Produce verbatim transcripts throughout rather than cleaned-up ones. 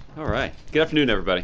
All right. Good afternoon, everybody.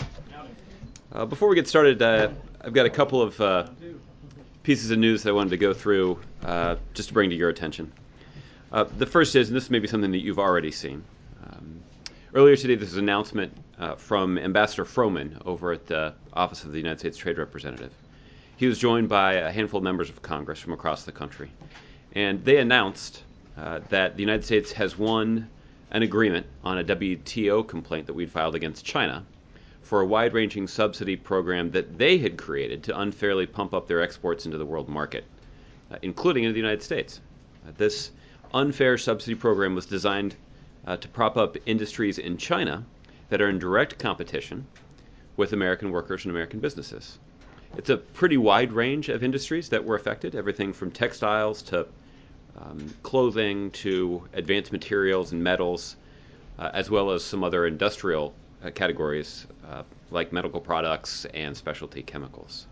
Uh, before we get started, uh, I've got a couple of uh, pieces of news that I wanted to go through uh, just to bring to your attention. Uh, the first is, and this may be something that you've already seen. Um, earlier today, this was an announcement uh, from Ambassador Froman over at the Office of the United States Trade Representative. He was joined by a handful of members of Congress from across the country. And they announced uh, that the United States has won an agreement on a W T O complaint that we'd filed against China for a wide-ranging subsidy program that they had created to unfairly pump up their exports into the world market, uh, including into the United States. Uh, this unfair subsidy program was designed uh, to prop up industries in China that are in direct competition with American workers and American businesses. It's a pretty wide range of industries that were affected, everything from textiles to um, clothing to advanced materials and metals, uh, as well as some other industrial uh, categories uh, like medical products and specialty chemicals.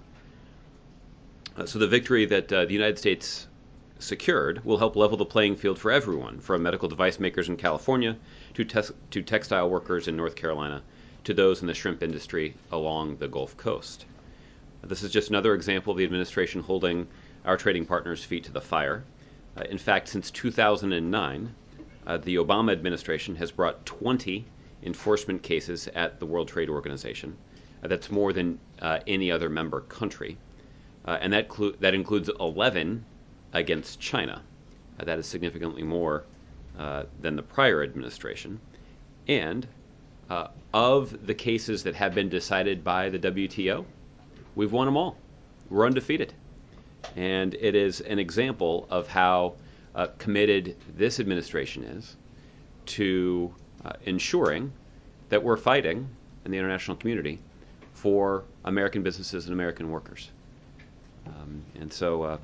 Uh, so the victory that uh, the United States secured will help level the playing field for everyone, from medical device makers in California to, te- to textile workers in North Carolina to those in the shrimp industry along the Gulf Coast. This is just another example of the administration holding our trading partners' feet to the fire. Uh, in fact, since two thousand nine, uh, the Obama administration has brought twenty enforcement cases at the World Trade Organization. Uh, that's more than uh, any other member country. Uh, and that, clu- that includes eleven against China. Uh, that is significantly more uh, than the prior administration. And uh, of the cases that have been decided by the W T O, we've won them all. We're undefeated. And it is an example of how uh, committed this administration is to uh, ensuring that we're fighting in the international community for American businesses and American workers. Um, and so uh,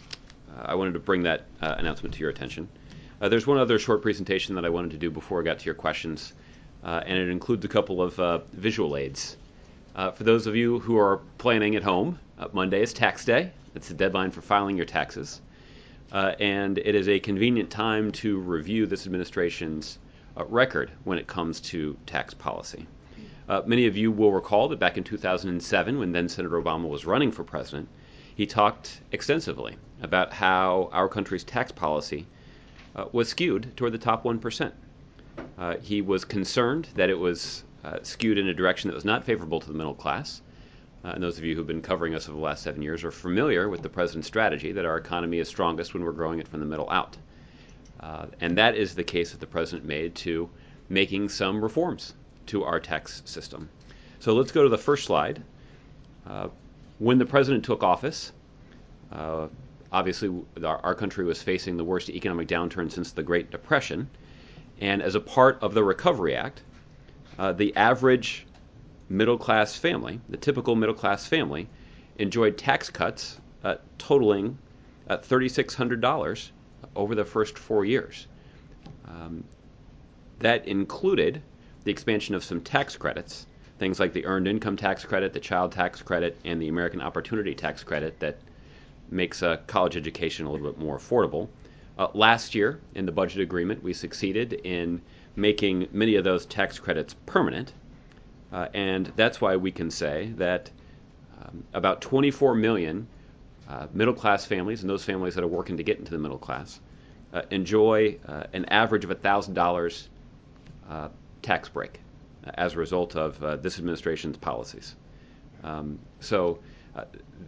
I wanted to bring that uh, announcement to your attention. Uh, there's one other short presentation that I wanted to do before I got to your questions, uh, and it includes a couple of uh, visual aids. Uh, for those of you who are planning at home, uh, Monday is tax day. It's the deadline for filing your taxes. Uh, and it is a convenient time to review this administration's uh, record when it comes to tax policy. Uh, many of you will recall that back in two thousand seven, when then Senator Obama was running for president, he talked extensively about how our country's tax policy uh, was skewed toward the top one percent. Uh, he was concerned that it was uh, skewed in a direction that was not favorable to the middle class. Uh, and those of you who've been covering us over the last seven years are familiar with the president's strategy that our economy is strongest when we're growing it from the middle out. Uh, and that is the case that the president made to making some reforms to our tax system. So let's go to the first slide. Uh, when the president took office, uh, obviously our, our country was facing the worst economic downturn since the Great Depression. And as a part of the Recovery Act, uh, the average middle-class family, the typical middle-class family, enjoyed tax cuts uh, totaling uh, three thousand six hundred dollars over the first four years. Um, that included the expansion of some tax credits, things like the Earned Income Tax Credit, the Child Tax Credit, and the American Opportunity Tax Credit that makes a college education a little bit more affordable. Uh, last year, in the budget agreement, we succeeded in making many of those tax credits permanent. Uh, and that's why we can say that um, about twenty-four million uh, middle-class families, and those families that are working to get into the middle class, uh, enjoy uh, an average of one thousand dollars uh, tax break uh, as a result of uh, this administration's policies. Um, so uh,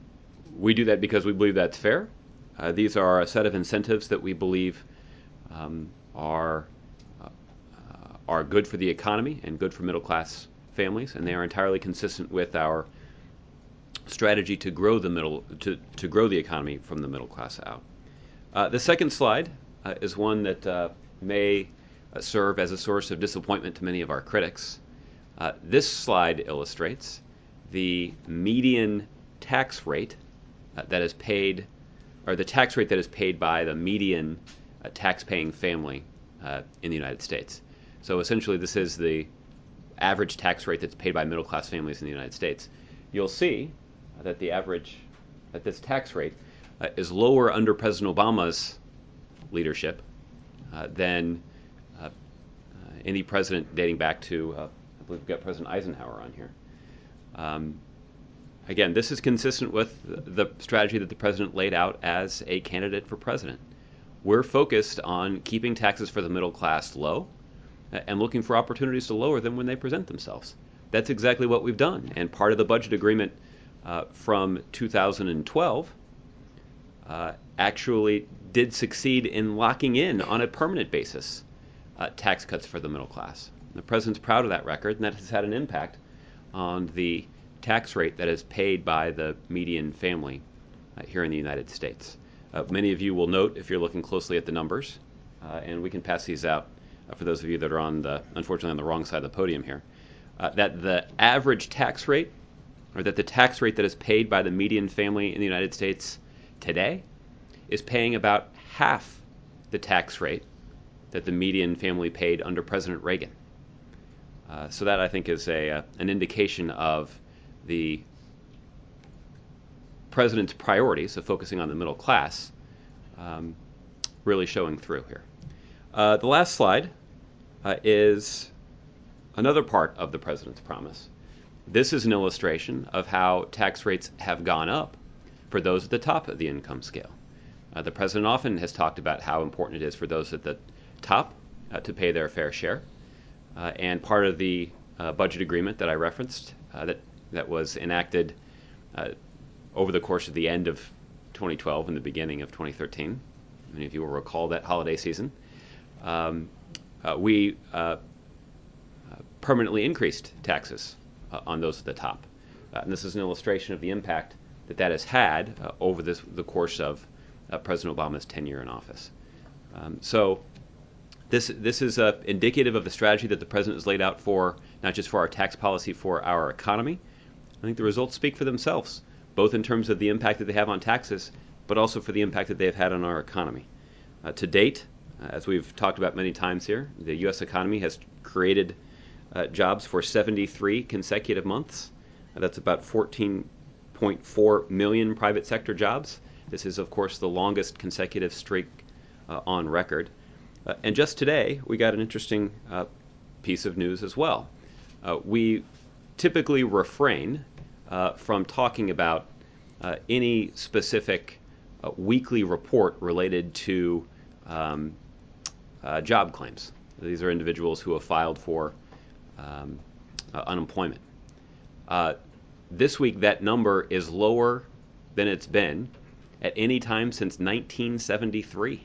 we do that because we believe that's fair. Uh, these are a set of incentives that we believe um, are uh, are good for the economy and good for middle-class families, and they are entirely consistent with our strategy to grow the middle to, to grow the economy from the middle class out. Uh, the second slide uh, is one that uh, may uh, serve as a source of disappointment to many of our critics. Uh, this slide illustrates the median tax rate uh, that is paid, or the tax rate that is paid by the median uh, tax-paying family uh, in the United States. So essentially, this is the average tax rate that's paid by middle-class families in the United States. You'll see that the average, that this tax rate uh, is lower under President Obama's leadership uh, than uh, uh, any president dating back to, uh, I believe we've got President Eisenhower on here. Um, again, this is consistent with the strategy that the president laid out as a candidate for president. We're focused on keeping taxes for the middle class low and looking for opportunities to lower them when they present themselves. That's exactly what we've done. And part of the budget agreement uh, from two thousand twelve uh, actually did succeed in locking in on a permanent basis uh, tax cuts for the middle class. The president's proud of that record, and that has had an impact on the tax rate that is paid by the median family uh, here in the United States. Uh, many of you will note, if you're looking closely at the numbers, uh, and we can pass these out uh, for those of you that are on the, unfortunately, on the wrong side of the podium here, uh, that the average tax rate, or that the tax rate that is paid by the median family in the United States today is paying about half the tax rate that the median family paid under President Reagan. Uh, so that, I think, is a uh, an indication of the president's priorities of focusing on the middle class um, really showing through here. Uh, the last slide uh, is another part of the president's promise. This is an illustration of how tax rates have gone up for those at the top of the income scale. Uh, the president often has talked about how important it is for those at the top uh, to pay their fair share. Uh, and part of the uh, budget agreement that I referenced uh, that, that was enacted uh, over the course of the end of twenty twelve and the beginning of twenty thirteen, many of you will recall that holiday season, um, uh, we uh, uh, permanently increased taxes uh, on those at the top. Uh, and this is an illustration of the impact that that has had uh, over this, the course of uh, President Obama's tenure in office. Um, so This this is uh, indicative of the strategy that the president has laid out for not just for our tax policy, for our economy. I think the results speak for themselves, both in terms of the impact that they have on taxes, but also for the impact that they have had on our economy. Uh, to date, uh, as we've talked about many times here, the U S economy has created uh, jobs for seventy-three consecutive months. Uh, that's about fourteen point four million private sector jobs. This is, of course, the longest consecutive streak uh, on record. Uh, and just today, we got an interesting uh, piece of news as well. Uh, we typically refrain uh, from talking about uh, any specific uh, weekly report related to um, uh, job claims. These are individuals who have filed for um, uh, unemployment. Uh, this week, that number is lower than it's been at any time since nineteen seventy-three.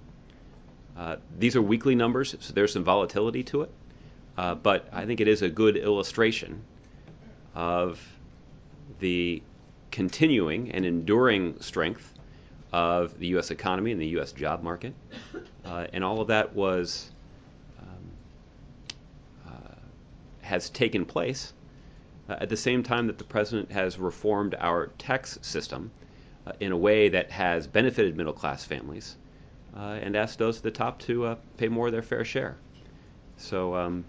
Uh, these are weekly numbers, so there's some volatility to it, uh, but I think it is a good illustration of the continuing and enduring strength of the U S economy and the U S job market, uh, and all of that was um, uh, has taken place uh, at the same time that the president has reformed our tax system uh, in a way that has benefited middle-class families. Uh, and ask those at the top to uh, pay more of their fair share. So um,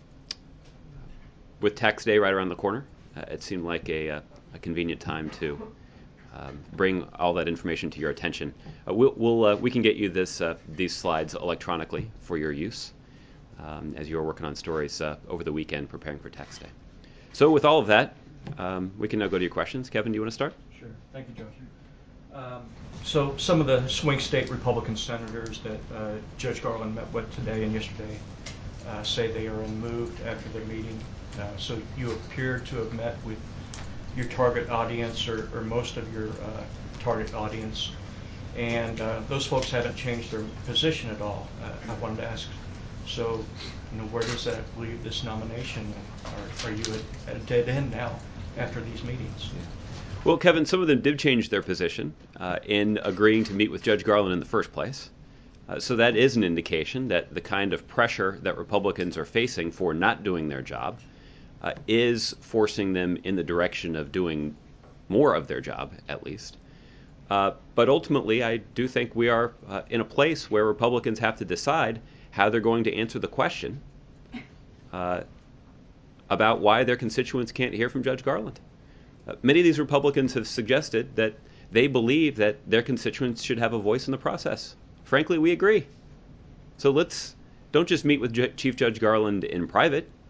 with tax day right around the corner, uh, it seemed like a, uh, a convenient time to um, bring all that information to your attention. Uh, we'll, we'll, uh, we can get you this, uh, these slides electronically for your use um, as you're working on stories uh, over the weekend preparing for tax day. So with all of that, um, we can now go to your questions. Kevin, do you want to start? Sure. Thank you, Josh. Um, so some of the swing state Republican senators that uh, Judge Garland met with today and yesterday uh, say they are unmoved after their meeting. Uh, so you appear to have met with your target audience or, or most of your uh, target audience, and uh, those folks haven't changed their position at all. Uh, I wanted to ask, so you know, where does that leave this nomination? Are, are you at, at a dead end now after these meetings? Yeah. Well, Kevin, some of them did change their position uh, in agreeing to meet with Judge Garland in the first place. Uh, so that is an indication that the kind of pressure that Republicans are facing for not doing their job uh, is forcing them in the direction of doing more of their job, at least. Uh, but ultimately, I do think we are uh, in a place where Republicans have to decide how they're going to answer the question uh, about why their constituents can't hear from Judge Garland. Uh, many of these Republicans have suggested that they believe that their constituents should have a voice in the process. Frankly, we agree. So let's don't just meet with J- Chief Judge Garland in private.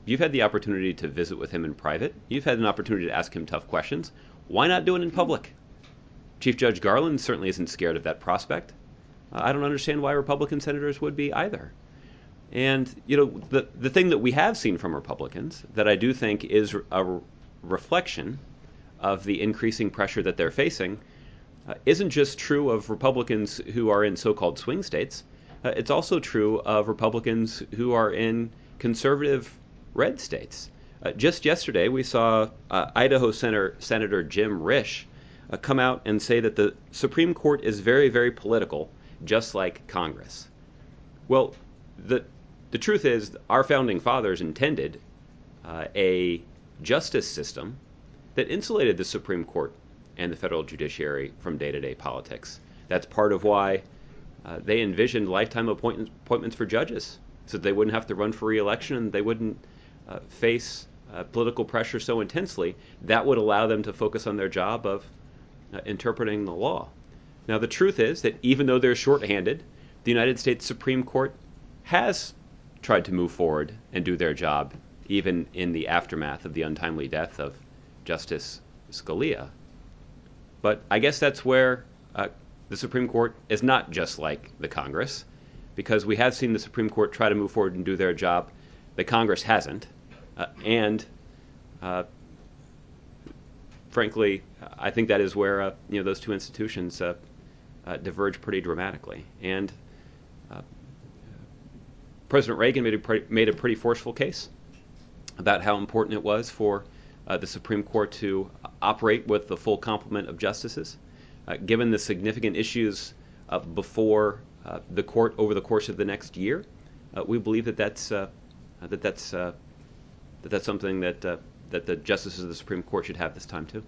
You've had the opportunity to visit with him in private. You've had an opportunity to ask him tough questions. Why not do it in public? Chief Judge Garland certainly isn't scared of that prospect. Uh, I don't understand why Republican senators would be either. And, you know, the, the thing that we have seen from Republicans that I do think is a reflection of the increasing pressure that they're facing uh, isn't just true of Republicans who are in so-called swing states. Uh, it's also true of Republicans who are in conservative red states. Uh, just yesterday, we saw uh, Idaho Senator, Senator Jim Risch uh, come out and say that the Supreme Court is very, very political, just like Congress. Well, the the truth is, our founding fathers intended uh, a justice system that insulated the Supreme Court and the federal judiciary from day-to-day politics. That's part of why uh, they envisioned lifetime appoint- appointments for judges, so that they wouldn't have to run for re-election and they wouldn't uh, face uh, political pressure so intensely. That would allow them to focus on their job of uh, interpreting the law. Now, the truth is that even though they're shorthanded, the United States Supreme Court has tried to move forward and do their job, even in the aftermath of the untimely death of Justice Scalia. But I guess that's where uh, the Supreme Court is not just like the Congress, because we have seen the Supreme Court try to move forward and do their job. The Congress hasn't. Uh, and uh, frankly, I think that is where uh, you know those two institutions uh, uh, diverge pretty dramatically. And uh, President Reagan made a, pre- made a pretty forceful case about how important it was for uh, the Supreme Court to operate with the full complement of justices, uh, given the significant issues uh, before uh, the court over the course of the next year. Uh, we believe that that's uh, that that's uh, that that's something that uh, that the justices of the Supreme Court should have this time too.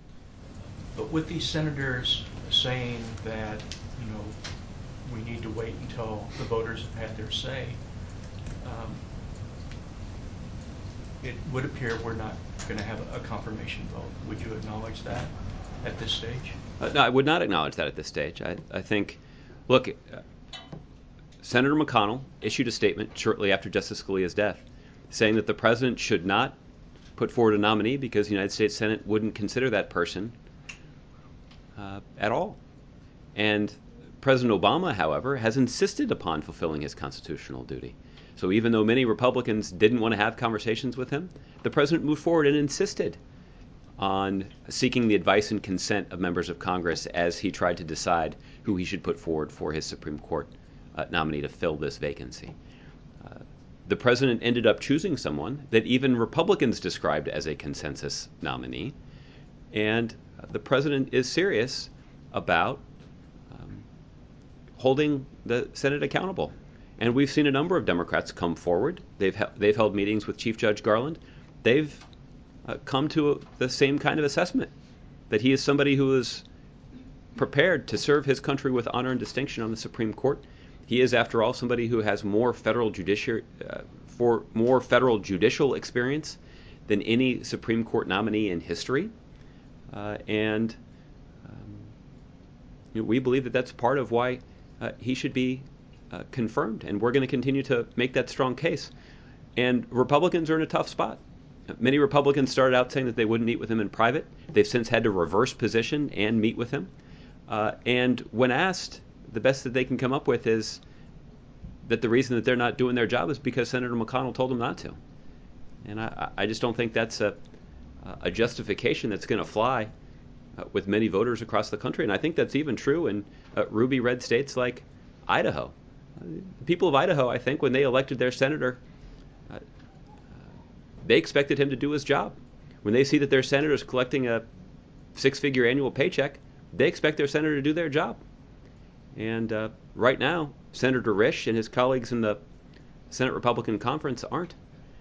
But with these senators saying that, you know, we need to wait until the voters have had their say, um, it would appear we're not going to have a confirmation vote. Would you acknowledge that at this stage? Uh, no, I would not acknowledge that at this stage. I, I think, look, uh, Senator McConnell issued a statement shortly after Justice Scalia's death saying that the president should not put forward a nominee because the United States Senate wouldn't consider that person uh, at all. And President Obama, however, has insisted upon fulfilling his constitutional duty. So even though many Republicans didn't want to have conversations with him, the president moved forward and insisted on seeking the advice and consent of members of Congress as he tried to decide who he should put forward for his Supreme Court uh, nominee to fill this vacancy. Uh, the president ended up choosing someone that even Republicans described as a consensus nominee, and uh, the president is serious about um, holding the Senate accountable. And we've seen a number of Democrats come forward. They've he- they've held meetings with Chief Judge Garland. They've uh, come to a, the same kind of assessment, that he is somebody who is prepared to serve his country with honor and distinction on the Supreme Court. He is, after all, somebody who has more federal judiciary, uh, for more federal judicial experience than any Supreme Court nominee in history. Uh, and um, you know, we believe that that's part of why uh, he should be uh, confirmed. And we're going to continue to make that strong case. And Republicans are in a tough spot. Many Republicans started out saying that they wouldn't meet with him in private. They've since had to reverse position and meet with him. Uh, and when asked, the best that they can come up with is that the reason that they're not doing their job is because Senator McConnell told them not to. And I, I just don't think that's a, a justification that's going to fly uh, with many voters across the country. And I think that's even true in uh, ruby red states like Idaho. Uh, the people of Idaho, I think, when they elected their senator, uh, they expected him to do his job. When they see that their senator is collecting a six-figure annual paycheck, they expect their senator to do their job. And uh, right now, Senator Risch and his colleagues in the Senate Republican Conference aren't.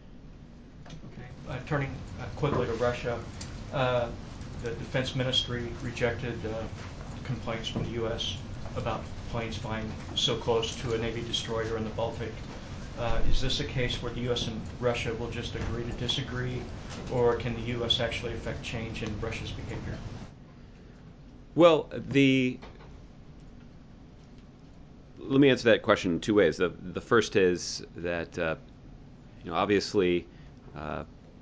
Okay. Uh, turning uh, quickly to Russia, uh, the Defense Ministry rejected uh, complaints from the U S about planes flying so close to a Navy destroyer in the Baltic. Uh, is this a case where the U S and Russia will just agree to disagree, or can the U S actually affect change in Russia's behavior? Well, the let me answer that question in two ways. The the first is that uh, you know obviously uh,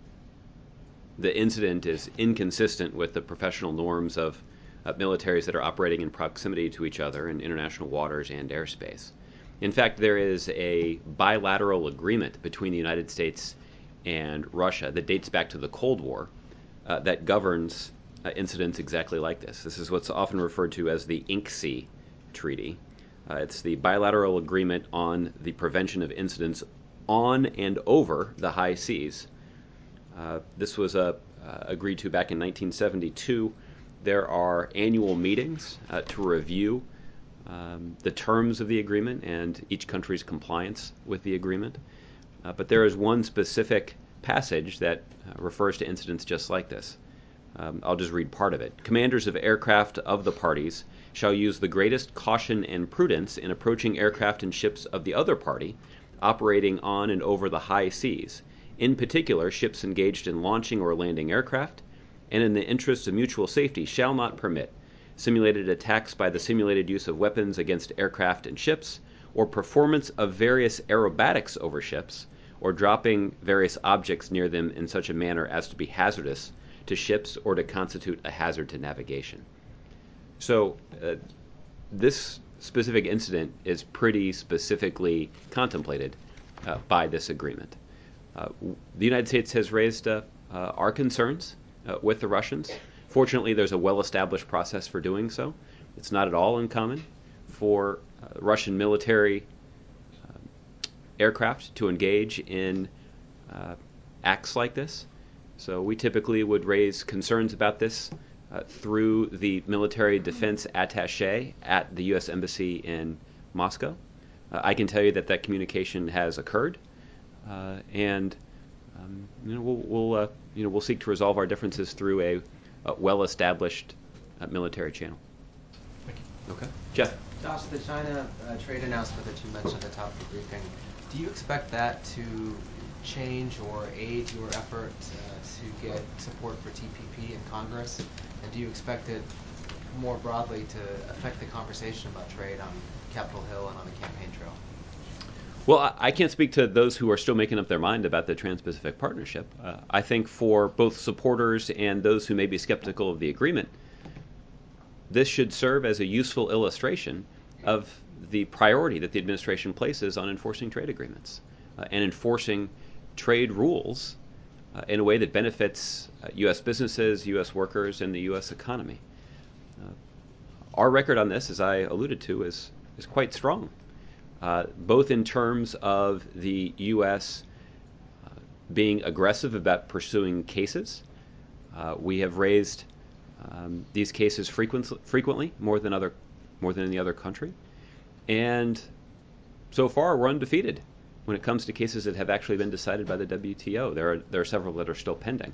the incident is inconsistent with the professional norms of uh, militaries that are operating in proximity to each other in international waters and airspace. In fact, there is a bilateral agreement between the United States and Russia that dates back to the Cold War uh, that governs uh, incidents exactly like this. This is what's often referred to as the I N C S I Treaty. Uh, it's the bilateral agreement on the prevention of incidents on and over the high seas. Uh, this was uh, uh, agreed to back in nineteen seventy-two. There are annual meetings uh, to review um, the terms of the agreement and each country's compliance with the agreement. Uh, but there is one specific passage that uh, refers to incidents just like this. Um, I'll just read part of it. Commanders of aircraft of the parties shall use the greatest caution and prudence in approaching aircraft and ships of the other party operating on and over the high seas, in particular ships engaged in launching or landing aircraft, and in the interest of mutual safety shall not permit simulated attacks by the simulated use of weapons against aircraft and ships, or performance of various aerobatics over ships, or dropping various objects near them in such a manner as to be hazardous to ships or to constitute a hazard to navigation. So uh, this specific incident is pretty specifically contemplated uh, by this agreement. Uh, the United States has raised uh, uh, our concerns uh, with the Russians. Fortunately, there's a well-established process for doing so. It's not at all uncommon for uh, Russian military uh, aircraft to engage in uh, acts like this. So we typically would raise concerns about this uh, through the military defense attaché at the U S Embassy in Moscow. Uh, I can tell you that that communication has occurred, uh, and um, you know we'll, we'll uh, you know we'll seek to resolve our differences through a, a well-established uh, military channel. Thank you. Okay, Jeff. Josh, the China uh, trade announcement that you mentioned at the top of the briefing, do you expect that to change or aid your effort uh, to get support for T P P in Congress? And do you expect it more broadly to affect the conversation about trade on Capitol Hill and on the campaign trail? Well, I can't speak to those who are still making up their mind about the Trans-Pacific Partnership. Uh, I think for both supporters and those who may be skeptical of the agreement, this should serve as a useful illustration of the priority that the administration places on enforcing trade agreements uh, and enforcing trade rules uh, in a way that benefits uh, U S businesses, U S workers, and the U S economy. Uh, our record on this, as I alluded to, is, is quite strong, uh, both in terms of the U S uh, being aggressive about pursuing cases. Uh, we have raised um, these cases frequent, frequently, more than other, more than any other country, and so far we're undefeated when it comes to cases that have actually been decided by the W T O. There are there are several that are still pending.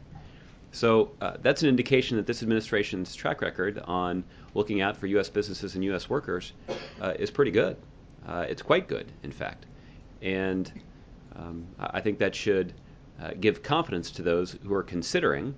So uh, that's an indication that this administration's track record on looking out for U S businesses and U S workers uh, is pretty good. Uh, it's quite good, in fact, and um, I think that should uh, give confidence to those who are considering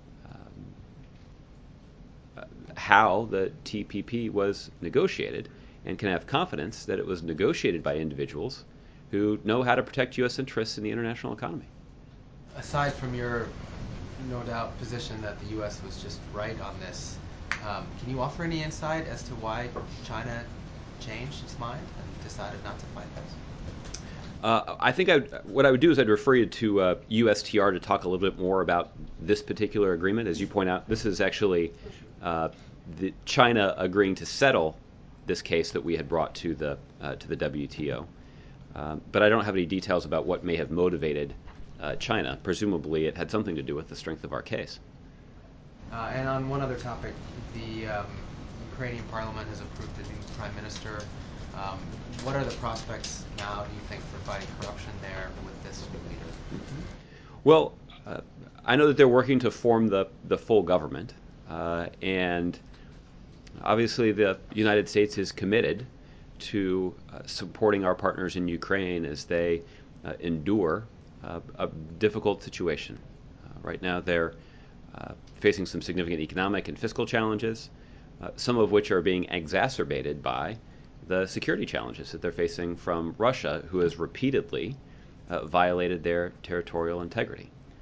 how the T P P was negotiated, and can have confidence that it was negotiated by individuals who know how to protect U S interests in the international economy. Aside from your, no doubt, position that the U S was just right on this, um, can you offer any insight as to why China changed its mind and decided not to fight this? Uh, I think I would, what I would do is I'd refer you to uh, U S T R to talk a little bit more about this particular agreement. As you point out, this is actually uh, the China agreeing to settle this case that we had brought to the uh, to the W T O. Um, but I don't have any details about what may have motivated uh, China. Presumably, it had something to do with the strength of our case. Uh, and on one other topic, the um, Ukrainian parliament has approved a new prime minister. Um, what are the prospects now, do you think, for fighting corruption there with this new leader? Mm-hmm. Well, uh, I know that they're working to form the, the full government, uh, and obviously the United States is committed to uh, supporting our partners in Ukraine as they uh, endure uh, a difficult situation. Uh, right now they're uh, facing some significant economic and fiscal challenges, uh, some of which are being exacerbated by the security challenges that they're facing from Russia, who has repeatedly uh, violated their territorial integrity.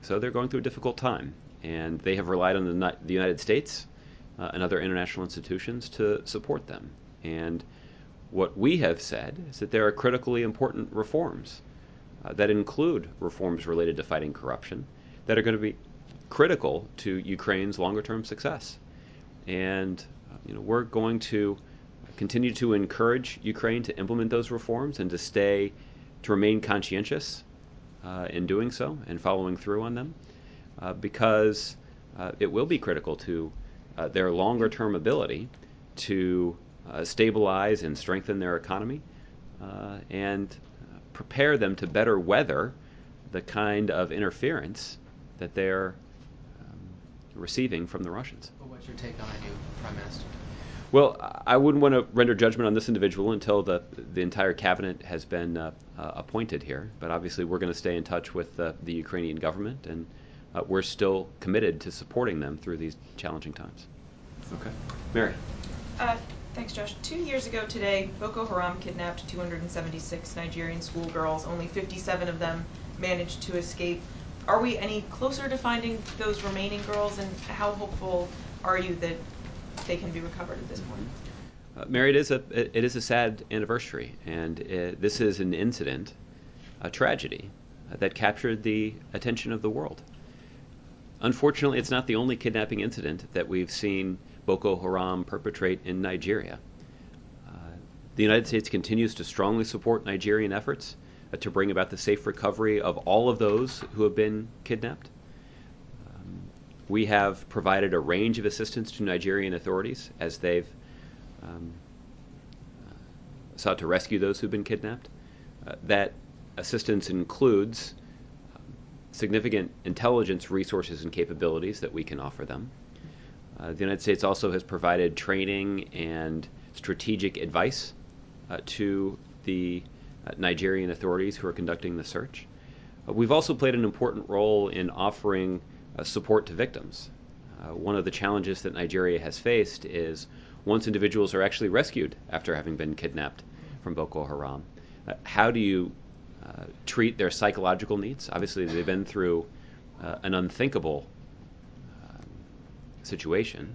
so they're going through a difficult time. And they have relied on the, the United States uh, and other international institutions to support them. And what we have said is that there are critically important reforms uh, that include reforms related to fighting corruption that are going to be critical to Ukraine's longer-term success. And uh, you know, we're going to continue to encourage Ukraine to implement those reforms and to stay, to remain conscientious uh, in doing so and following through on them, uh, because uh, it will be critical to uh, their longer-term ability to uh, stabilize and strengthen their economy uh, and prepare them to better weather the kind of interference that they're um, receiving from the Russians. But what's your take on a new prime minister? Well, I wouldn't want to render judgment on this individual until the the entire cabinet has been uh, uh, appointed here. But obviously, we're going to stay in touch with uh, the Ukrainian government, and uh, we're still committed to supporting them through these challenging times. Okay, Mary. Uh, thanks, Josh. Two years ago today, Boko Haram kidnapped two hundred seventy-six Nigerian schoolgirls. Only fifty-seven of them managed to escape. Are we any closer to finding those remaining girls, and how hopeful are you that they can be recovered at this point? Uh, Mary, it is a it is a sad anniversary, and it, this is an incident, a tragedy, uh, that captured the attention of the world. Unfortunately, it's not the only kidnapping incident that we've seen Boko Haram perpetrate in Nigeria. Uh, the United States continues to strongly support Nigerian efforts uh, to bring about the safe recovery of all of those who have been kidnapped. Um, we have provided a range of assistance to Nigerian authorities as they've um, uh, sought to rescue those who've been kidnapped. Uh, that assistance includes um, significant intelligence resources and capabilities that we can offer them. Uh, the United States also has provided training and strategic advice uh, to the uh, Nigerian authorities who are conducting the search. Uh, we've also played an important role in offering uh, support to victims. Uh, one of the challenges that Nigeria has faced is once individuals are actually rescued after having been kidnapped from Boko Haram, uh, how do you uh, treat their psychological needs? Obviously, they've been through uh, an unthinkable situation,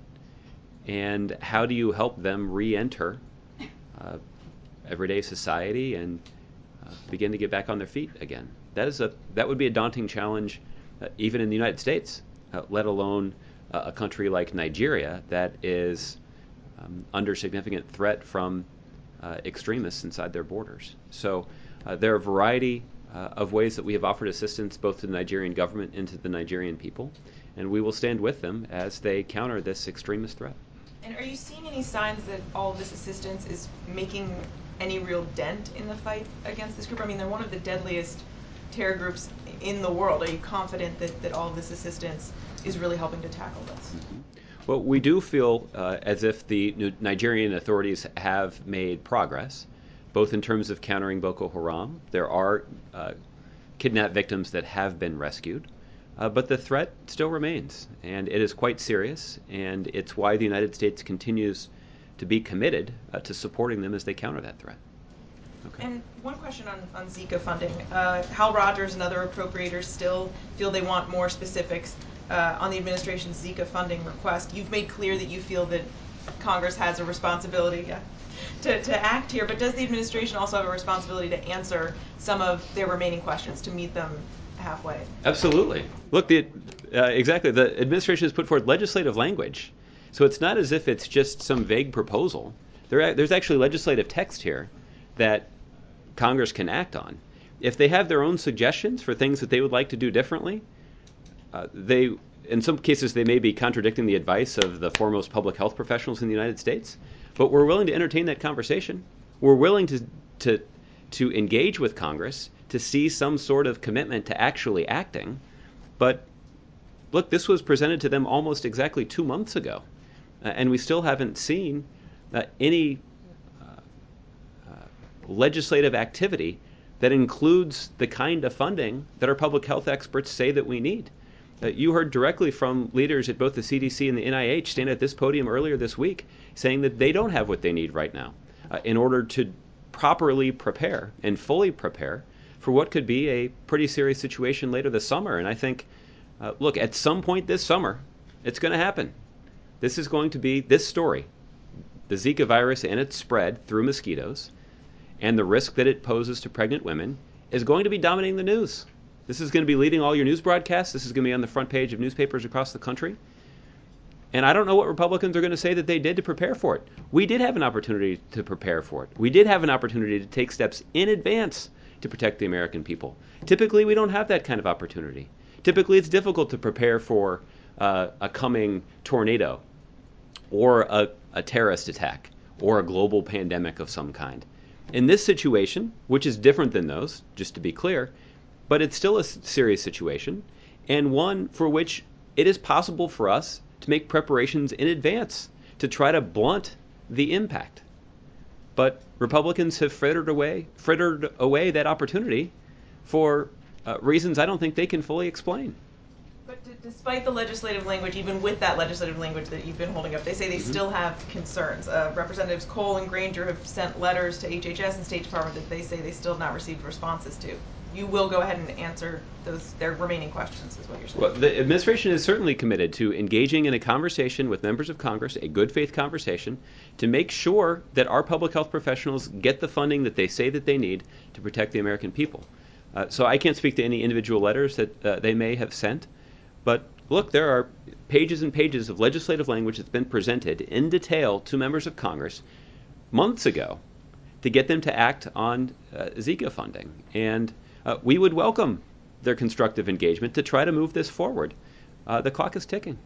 and how do you help them re-enter uh, everyday society and uh, begin to get back on their feet again? That is a that would be a daunting challenge, uh, even in the United States, uh, let alone uh, a country like Nigeria that is um, under significant threat from uh, extremists inside their borders. So uh, there are a variety uh, of ways that we have offered assistance both to the Nigerian government and to the Nigerian people, and we will stand with them as they counter this extremist threat. And are you seeing any signs that all of this assistance is making any real dent in the fight against this group? I mean, they're one of the deadliest terror groups in the world. Are you confident that, that all of this assistance is really helping to tackle this? Mm-hmm. Well, we do feel uh, as if the Nigerian authorities have made progress, both in terms of countering Boko Haram. There are uh, kidnapped victims that have been rescued. Uh, but the threat still remains, and it is quite serious, and it's why the United States continues to be committed uh, to supporting them as they counter that threat. Okay. And one question on, on Zika funding. Uh, Hal Rogers and other appropriators still feel they want more specifics uh, on the administration's Zika funding request. You've made clear that you feel that Congress has a responsibility yeah, to, to act here, but does the administration also have a responsibility to answer some of their remaining questions, to meet them halfway? Absolutely. Look, the, uh, exactly. The administration has put forth legislative language, so it's not as if it's just some vague proposal. There, there's actually legislative text here that Congress can act on. If they have their own suggestions for things that they would like to do differently, uh, they, in some cases, they may be contradicting the advice of the foremost public health professionals in the United States. But we're willing to entertain that conversation. We're willing to to to engage with Congress to see some sort of commitment to actually acting. But look, this was presented to them almost exactly two months ago, uh, and we still haven't seen uh, any uh, uh, legislative activity that includes the kind of funding that our public health experts say that we need. Uh, you heard directly from leaders at both the C D C and the N I H stand at this podium earlier this week saying that they don't have what they need right now uh, in order to properly prepare and fully prepare for what could be a pretty serious situation later this summer. And I think Uh, look, at some point this summer, it's going to happen. This is going to be this story, the Zika virus and its spread through mosquitoes, and the risk that it poses to pregnant women is going to be dominating the news. This is going to be leading all your news broadcasts. This is going to be on the front page of newspapers across the country. And I don't know what Republicans are going to say that they did to prepare for it. We did have an opportunity to prepare for it. We did have an opportunity to take steps in advance to protect the American people. Typically, we don't have that kind of opportunity. Typically, it's difficult to prepare for uh, a coming tornado or a, a terrorist attack or a global pandemic of some kind. In this situation, which is different than those, just to be clear, but it's still a serious situation, and one for which it is possible for us to make preparations in advance to try to blunt the impact. But Republicans have frittered away, frittered away that opportunity for uh, reasons I don't think they can fully explain. But d- despite the legislative language, even with that legislative language that you've been holding up, they say they mm-hmm. still have concerns. Uh, Representatives Cole and Granger have sent letters to H H S and State Department that they say they still have not received responses to. You will go ahead and answer those their remaining questions, is what you're saying. Well, the administration is certainly committed to engaging in a conversation with members of Congress, a good faith conversation, to make sure that our public health professionals get the funding that they say that they need to protect the American people. Uh, so I can't speak to any individual letters that uh, they may have sent, but look, there are pages and pages of legislative language that's been presented in detail to members of Congress months ago to get them to act on uh, Zika funding. And Uh, we would welcome their constructive engagement to try to move this forward. Uh, the clock is ticking.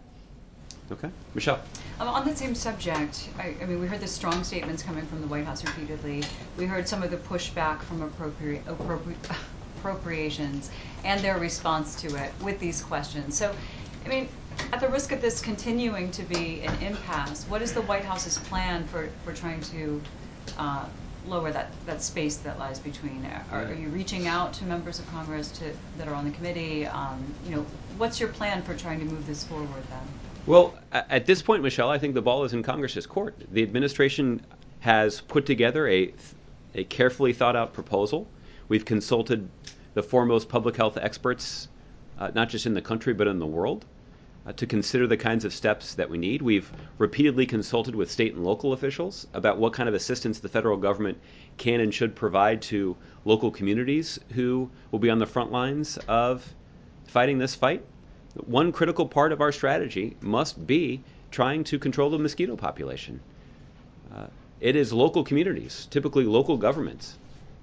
Okay, Michelle. Um, on the same subject, I, I mean, we heard the strong statements coming from the White House repeatedly. We heard some of the pushback from appropri- appropri- appropriations and their response to it with these questions. So, I mean, at the risk of this continuing to be an impasse, what is the White House's plan for, for trying to uh, lower that, that space that lies between? Are, are you reaching out to members of Congress to, that are on the committee? Um, you know, what's your plan for trying to move this forward then? Well, at this point, Michelle, I think the ball is in Congress's court. The administration has put together a, a carefully thought out proposal. We've consulted the foremost public health experts, uh, not just in the country, but in the world, uh, to consider the kinds of steps that we need. We've repeatedly consulted with state and local officials about what kind of assistance the federal government can and should provide to local communities who will be on the front lines of fighting this fight. One critical part of our strategy must be trying to control the mosquito population. Uh, it is local communities, typically local governments,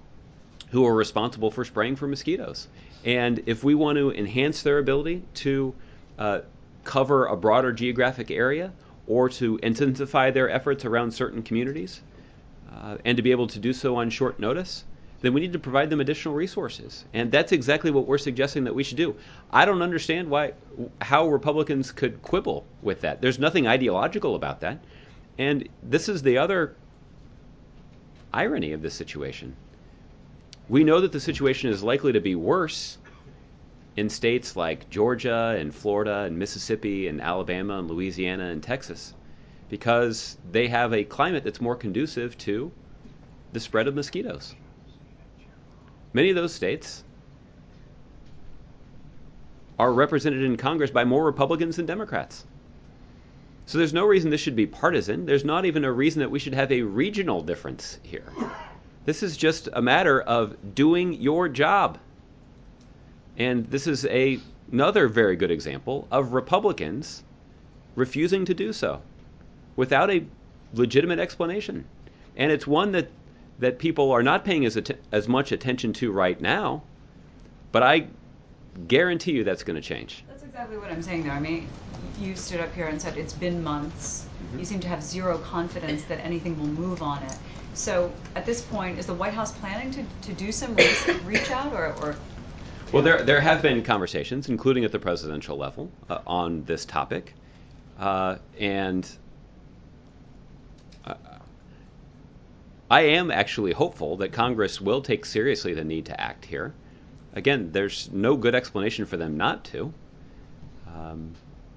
who are responsible for spraying for mosquitoes. And if we want to enhance their ability to uh, cover a broader geographic area or to intensify their efforts around certain communities uh, and to be able to do so on short notice, then we need to provide them additional resources. And that's exactly what we're suggesting that we should do. I don't understand why, how Republicans could quibble with that. There's nothing ideological about that. And this is the other irony of this situation. We know that the situation is likely to be worse in states like Georgia and Florida and Mississippi and Alabama and Louisiana and Texas because they have a climate that's more conducive to the spread of mosquitoes. Many of those states are represented in Congress by more Republicans than Democrats. So there's no reason this should be partisan. There's not even a reason that we should have a regional difference here. This is just a matter of doing your job. And this is a, another very good example of Republicans refusing to do so without a legitimate explanation. And it's one that, that people are not paying as, att- as much attention to right now, but I guarantee you that's going to change. That's exactly what I'm saying there. I mean, you stood up here and said it's been months. Mm-hmm. You seem to have zero confidence that anything will move on it. So at this point, is the White House planning to, to do some reach, reach out or, or Well, there there have been conversations, including at the presidential level, uh, on this topic, uh, and uh, I am actually hopeful that Congress will take seriously the need to act here. Again, there's no good explanation for them not to. Um,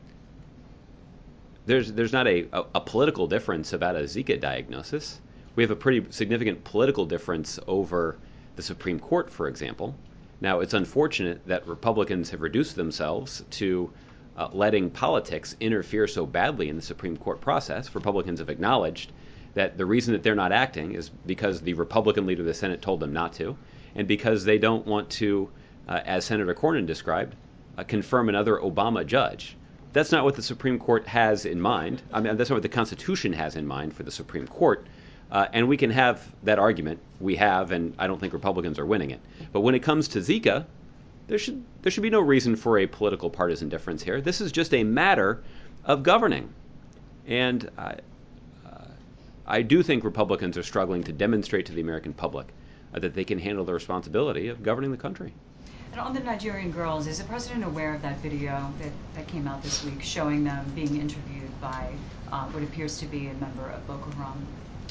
there's there's not a, a, a political difference about a Zika diagnosis. We have a pretty significant political difference over the Supreme Court, for example. Now, it's unfortunate that Republicans have reduced themselves to uh, letting politics interfere so badly in the Supreme Court process. Republicans have acknowledged that the reason that they're not acting is because the Republican leader of the Senate told them not to, and because they don't want to, uh, as Senator Cornyn described, uh, confirm another Obama judge. That's not what the Supreme Court has in mind. I mean, that's not what the Constitution has in mind for the Supreme Court. Uh, and we can have that argument. We have, and I don't think Republicans are winning it. But when it comes to Zika, there should there should be no reason for a political partisan difference here. This is just a matter of governing. And I, uh, I do think Republicans are struggling to demonstrate to the American public uh, that they can handle the responsibility of governing the country. And on the Nigerian girls, is the president aware of that video that, that came out this week showing them being interviewed by uh, what appears to be a member of Boko Haram?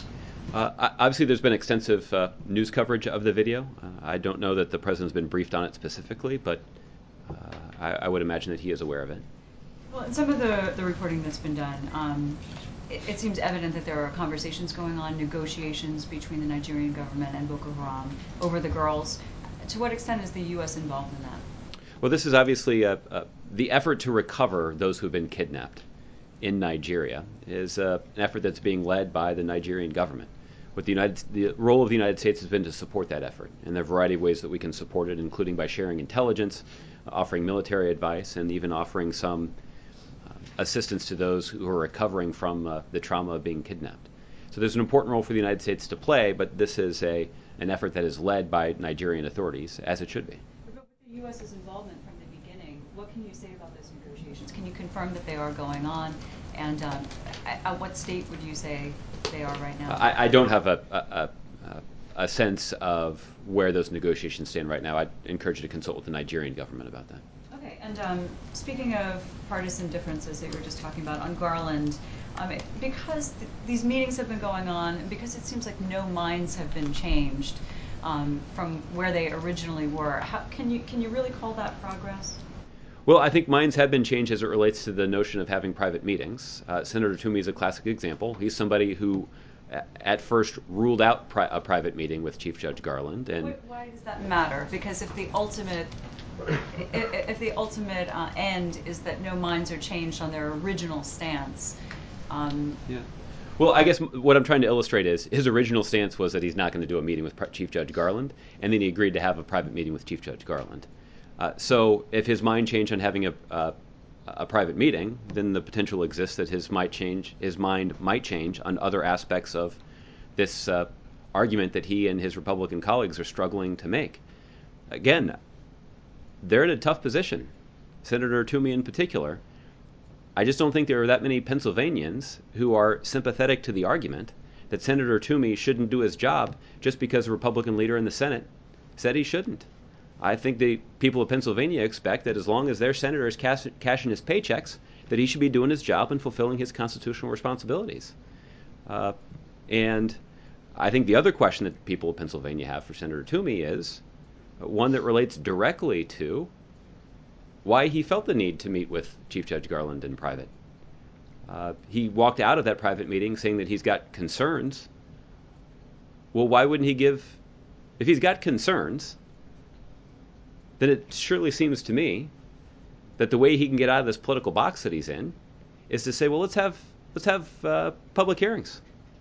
Uh, obviously, there's been extensive uh, news coverage of the video. Uh, I don't know that the president's been briefed on it specifically, but uh, I, I would imagine that he is aware of it. Well, in some of the, the reporting that's been done, um, it, it seems evident that there are conversations going on, negotiations between the Nigerian government and Boko Haram over the girls. To what extent is the U S involved in that? Well, this is obviously a, a, the effort to recover those who've been kidnapped in Nigeria is uh, an effort that's being led by the Nigerian government. What the United, the role of the United States has been to support that effort, and there are a variety of ways that we can support it, including by sharing intelligence, offering military advice, and even offering some uh, assistance to those who are recovering from uh, the trauma of being kidnapped. So there's an important role for the United States to play, but this is a an effort that is led by Nigerian authorities, as it should be. But with the US's involvement from the beginning, what can you say about those negotiations? Can you confirm that they are going on? And um, at, at what state would you say they are right now? I, I don't have a, a, a, a sense of where those negotiations stand right now. I'd encourage you to consult with the Nigerian government about that. Okay, and um, speaking of partisan differences that you were just talking about on Garland, um, because th- these meetings have been going on, and because it seems like no minds have been changed um, from where they originally were, how, can you can you really call that progress? Well, I think minds have been changed as it relates to the notion of having private meetings. Uh, Senator Toomey is a classic example. He's somebody who, a- at first, ruled out pri- a private meeting with Chief Judge Garland. And Why, why does that matter? Because if the ultimate if, if the ultimate uh, end is that no minds are changed on their original stance. Um, yeah. Well, I guess what I'm trying to illustrate is his original stance was that he's not going to do a meeting with Chief Judge Garland, and then he agreed to have a private meeting with Chief Judge Garland. Uh, so if his mind changed on having a, uh, a private meeting, then the potential exists that his might change, his mind might change on other aspects of this uh, argument that he and his Republican colleagues are struggling to make. Again, they're in a tough position, Senator Toomey in particular. I just don't think there are that many Pennsylvanians who are sympathetic to the argument that Senator Toomey shouldn't do his job just because a Republican leader in the Senate said he shouldn't. I think the people of Pennsylvania expect that as long as their senator is cash, cashing his paychecks, that he should be doing his job and fulfilling his constitutional responsibilities. Uh, and I think the other question that the people of Pennsylvania have for Senator Toomey is one that relates directly to why he felt the need to meet with Chief Judge Garland in private. Uh, he walked out of that private meeting saying that he's got concerns. Well, why wouldn't he give, if he's got concerns, then it surely seems to me that the way he can get out of this political box that he's in is to say, well, let's have let's have uh, public hearings.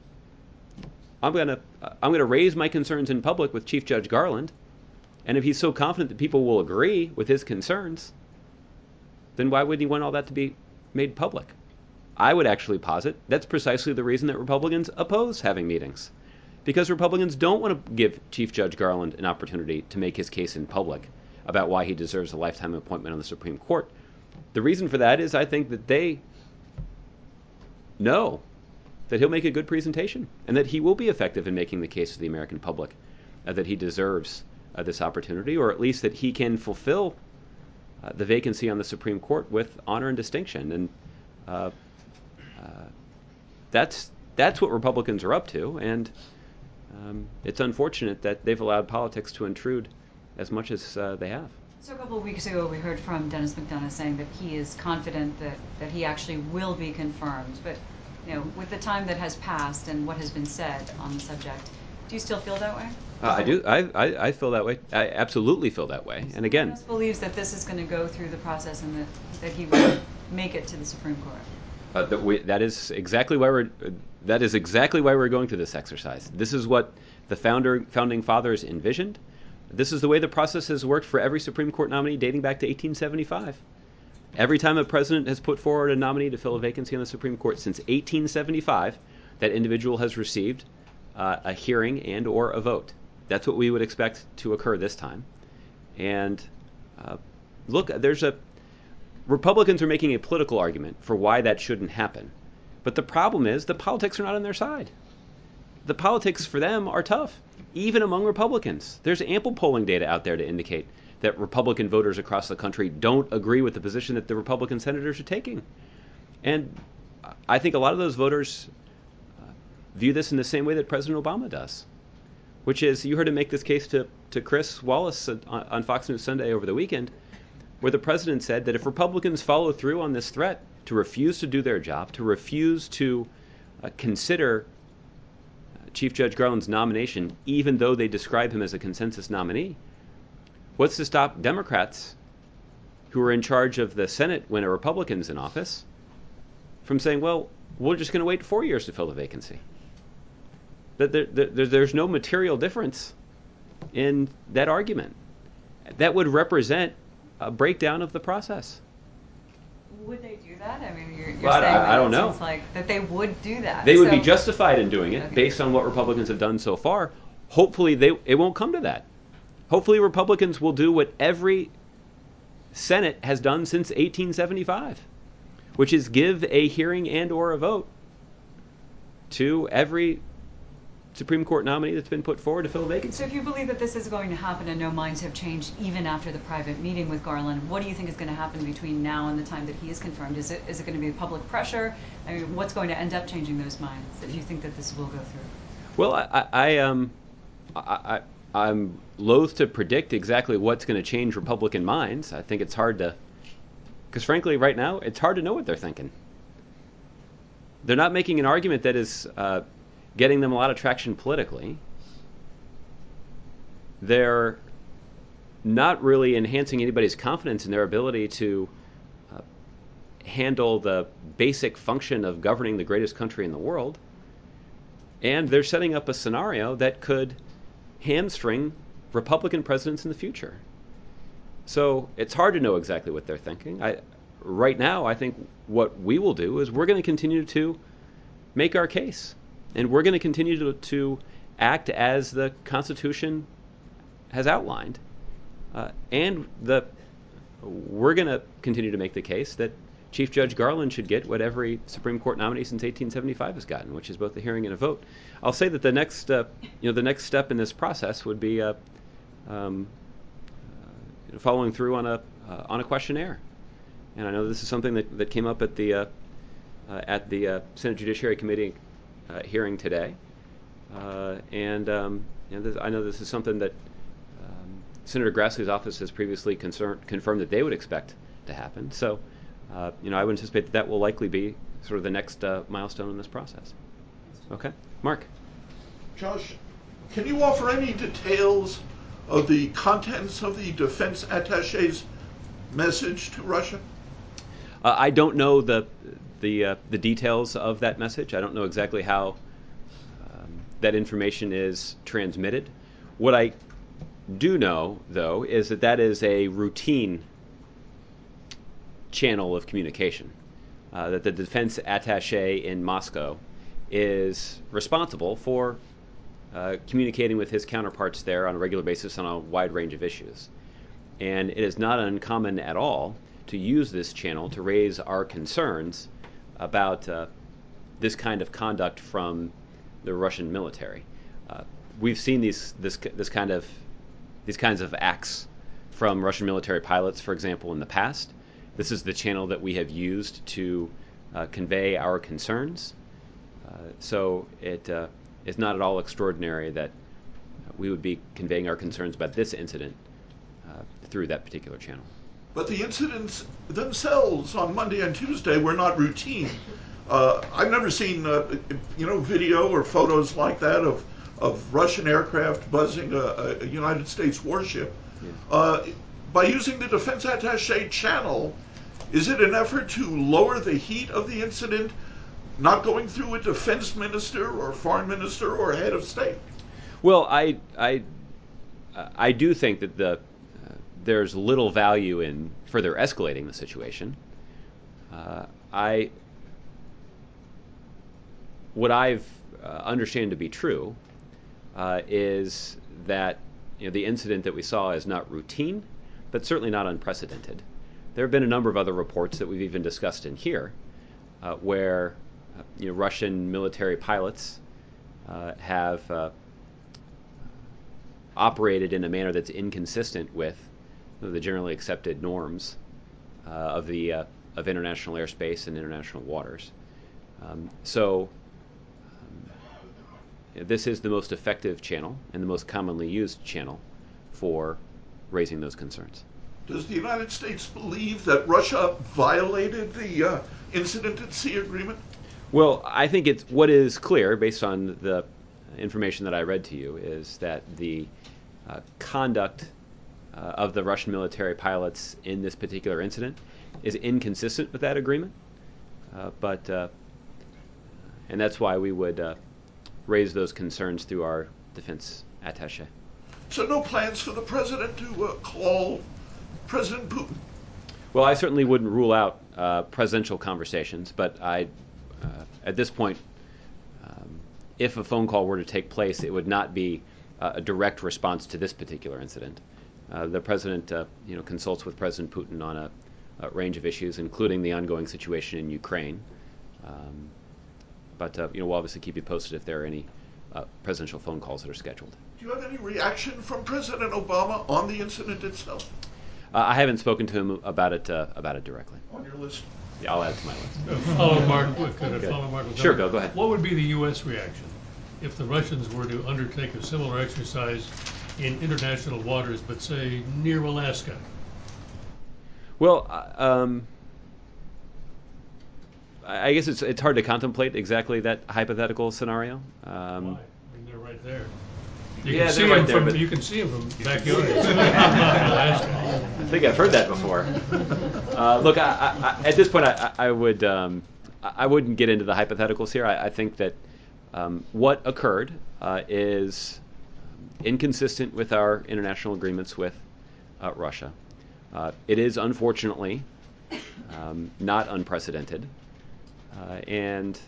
I'm gonna I'm gonna raise my concerns in public with Chief Judge Garland, and if he's so confident that people will agree with his concerns, then why wouldn't he want all that to be made public? I would actually posit that's precisely the reason that Republicans oppose having meetings, because Republicans don't want to give Chief Judge Garland an opportunity to make his case in public about why he deserves a lifetime appointment on the Supreme Court. The reason for that is I think that they know that he'll make a good presentation and that he will be effective in making the case to the American public uh, that he deserves uh, this opportunity, or at least that he can fulfill uh, the vacancy on the Supreme Court with honor and distinction. And uh, uh, that's that's what Republicans are up to, and um, it's unfortunate that they've allowed politics to intrude as much as uh, they have. So a couple of weeks ago, we heard from Dennis McDonough saying that he is confident that, that he actually will be confirmed. But, you know, with the time that has passed and what has been said on the subject, Do you still feel that way? Uh, I do. I, I I feel that way. I absolutely feel that way. And again, White House believes that this is going to go through the process and that, that he will make it to the Supreme Court. Uh, that, we, that is exactly why we're uh, that is exactly why we're going through this exercise. This is what the founder founding fathers envisioned. This is the way the process has worked for every Supreme Court nominee dating back to eighteen seventy-five. Every time a president has put forward a nominee to fill a vacancy on the Supreme Court since eighteen seventy-five, that individual has received uh, a hearing and or a vote. That's what we would expect to occur this time. And uh, look, there's a Republicans are making a political argument for why that shouldn't happen. But the problem is the politics are not on their side. The politics for them are tough, even among Republicans. There's ample polling data out there to indicate that Republican voters across the country don't agree with the position that the Republican senators are taking. And I think a lot of those voters uh, view this in the same way that President Obama does, which is, you heard him make this case to, to Chris Wallace on, on Fox News Sunday over the weekend, where the president said that if Republicans follow through on this threat to refuse to do their job, to refuse to uh, consider uh, Chief Judge Garland's nomination, even though they describe him as a consensus nominee, what's to stop Democrats who are in charge of the Senate when a Republican's in office from saying, well, we're just going to wait four years to fill the vacancy? That there, there, there's no material difference in that argument. That would represent a breakdown of the process. Would they do that? I mean, you're, you're Well, I- saying I that don't it know. seems like that they would do that. They would So- be justified in doing it Okay. based on what Republicans have done so far. Hopefully, they it won't come to that. Hopefully, Republicans will do what every Senate has done since eighteen seventy-five, which is give a hearing and or a vote to every Supreme Court nominee that's been put forward to fill a vacancy. So if you believe that this is going to happen and no minds have changed even after the private meeting with Garland, what do you think is going to happen between now and the time that he is confirmed? Is it is it going to be public pressure? I mean, what's going to end up changing those minds if you think that this will go through? Well, I, I, I um, I, I, I'm loath to predict exactly what's going to change Republican minds. I think it's hard to, because frankly, right now, it's hard to know what they're thinking. They're not making an argument that is uh, getting them a lot of traction politically. They're not really enhancing anybody's confidence in their ability to uh, handle the basic function of governing the greatest country in the world. And they're setting up a scenario that could hamstring Republican presidents in the future. So it's hard to know exactly what they're thinking. I, right now, I think what we will do is we're going to continue to make our case. And we're going to continue to, to act as the Constitution has outlined. Uh, and the we're going to continue to make the case that Chief Judge Garland should get what every Supreme Court nominee since eighteen seventy-five has gotten, which is both a hearing and a vote. I'll say that the next, uh, you know, the next step in this process would be uh, um, uh, following through on a uh, on a questionnaire. And I know this is something that, that came up at the uh, uh, at the uh, Senate Judiciary Committee uh, hearing today, uh, and um, you know, this, I know this is something that um, Senator Grassley's office has previously concern, confirmed that they would expect to happen. So, uh, you know, I would anticipate that that will likely be sort of the next uh, milestone in this process. Okay, Mark. Josh, can you offer any details of the contents of the defense attache's message to Russia? Uh, I don't know the the uh, the details of that message. I don't know exactly how um, that information is transmitted. What I do know, though, is that that is a routine channel of communication. Uh, that the defense attaché in Moscow is responsible for uh, communicating with his counterparts there on a regular basis on a wide range of issues. And it is not uncommon at all to use this channel to raise our concerns about uh, this kind of conduct from the Russian military. Uh, we've seen these this this kind of these kinds of acts from Russian military pilots, for example, in the past. This is the channel that we have used to uh, convey our concerns. Uh, so it uh, is not at all extraordinary that we would be conveying our concerns about this incident uh, through that particular channel. But the incidents themselves on Monday and Tuesday were not routine. Uh, I've never seen, uh, you know, video or photos like that of of Russian aircraft buzzing a, a United States warship. Yeah. Uh, by using the defense attaché channel, is it an effort to lower the heat of the incident, not going through a defense minister or foreign minister or head of state? Well, I I I do think that the uh, there's little value in further escalating the situation. Uh, I what I've uh, understand to be true uh, is that you know the incident that we saw is not routine, but certainly not unprecedented. There have been a number of other reports that we've even discussed in here, uh, where uh, you know Russian military pilots uh, have uh, operated in a manner that's inconsistent with the generally accepted norms uh, of the uh, of international airspace and international waters. Um, so um, this is the most effective channel and the most commonly used channel for raising those concerns. Does the United States believe that Russia violated the uh, incident at sea agreement? Well, I think it's what is clear based on the information that I read to you is that the uh, conduct uh, of the Russian military pilots in this particular incident is inconsistent with that agreement. Uh, but uh, and that's why we would uh, raise those concerns through our defense attaché. So no plans for the president to uh, call President Putin? Well, I certainly wouldn't rule out uh, presidential conversations, but I, uh, at this point, um, if a phone call were to take place, it would not be uh, a direct response to this particular incident. Uh, the president, uh, you know, consults with President Putin on a, a range of issues, including the ongoing situation in Ukraine. Um, but uh, you know, we'll obviously keep you posted if there are any uh, presidential phone calls that are scheduled. Do you have any reaction from President Obama on the incident itself? Uh, I haven't spoken to him about it uh, about it directly. On your list? Yeah, I'll add it to my list. Uh, follow Mark. Could I Good. follow Mark? with Sure, that? Bill. Go ahead. What would be the U S reaction if the Russians were to undertake a similar exercise in international waters, but say near Alaska? Well, uh, um, I I guess it's it's hard to contemplate exactly that hypothetical scenario. Um, Why? I mean, they're right there. You Yeah, can see they're right them there, from but- you can see them from backyard. Alaska. I think I've heard that before. Uh, look, I, I, I, at this point, I, I would um, I I wouldn't get into the hypotheticals here. I, I think that um, what occurred uh, is inconsistent with our international agreements with uh, Russia. Uh, it is unfortunately um, not unprecedented, uh, and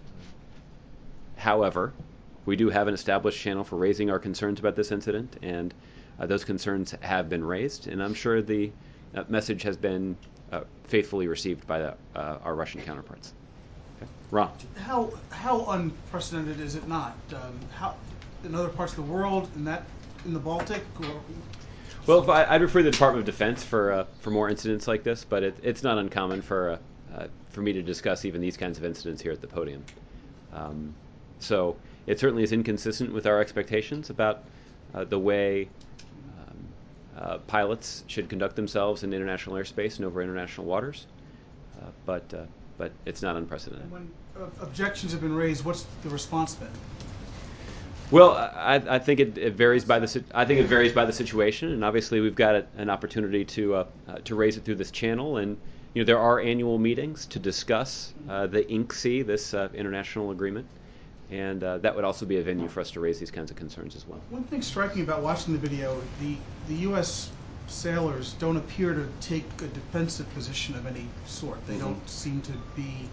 however, we do have an established channel for raising our concerns about this incident, and uh, those concerns have been raised, and I'm sure the uh, message has been uh, faithfully received by the, uh, our Russian counterparts. Okay. Ron? How how unprecedented is it not? Um, how in other parts of the world, in that in the Baltic, or Well, if I, I'd refer to the Department of Defense for uh, for more incidents like this, but it, it's not uncommon for uh, uh, for me to discuss even these kinds of incidents here at the podium. Um, so it certainly is inconsistent with our expectations about uh, the way um, uh, pilots should conduct themselves in international airspace and over international waters, uh, but uh, but it's not unprecedented. when uh, objections have been raised, what's the response been? Well, I, I think it, it varies by the si- I think it varies by the situation, and obviously we've got a, an opportunity to uh, uh, to raise it through this channel, and you know there are annual meetings to discuss uh, the I N C S I, this uh, international agreement, and uh, that would also be a venue for us to raise these kinds of concerns as well. One thing striking about watching the video, the the U S sailors don't appear to take a defensive position of any sort. They Mhm. don't seem to be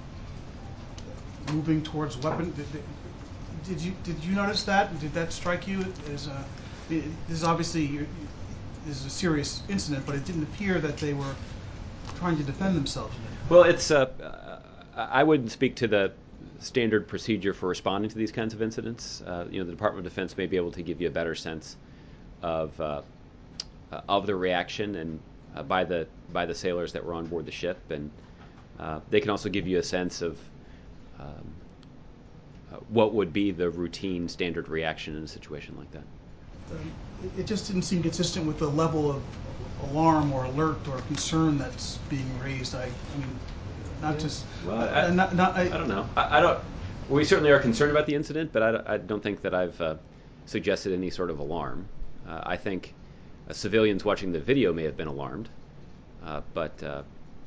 moving towards weapon. Did, did- did you did you notice that? Did that strike you as a? This is obviously this is a serious incident, but it didn't appear that they were trying to defend themselves. Well, it's uh, uh, I wouldn't speak to the standard procedure for responding to these kinds of incidents. Uh, you know, the Department of Defense may be able to give you a better sense of uh, uh, of the reaction and uh, by the by the sailors that were on board the ship, and uh, they can also give you a sense of um, uh, what would be the routine standard reaction in a situation like that. Um, it, it just didn't seem consistent with the level of alarm or alert or concern that's being raised. I, I mean, not just. Well, uh, I, not, not, I, I don't know. I, I don't. We certainly are concerned about the incident, but I don't, I don't think that I've uh, suggested any sort of alarm. Uh, I think uh, civilians watching the video may have been alarmed, uh, but uh,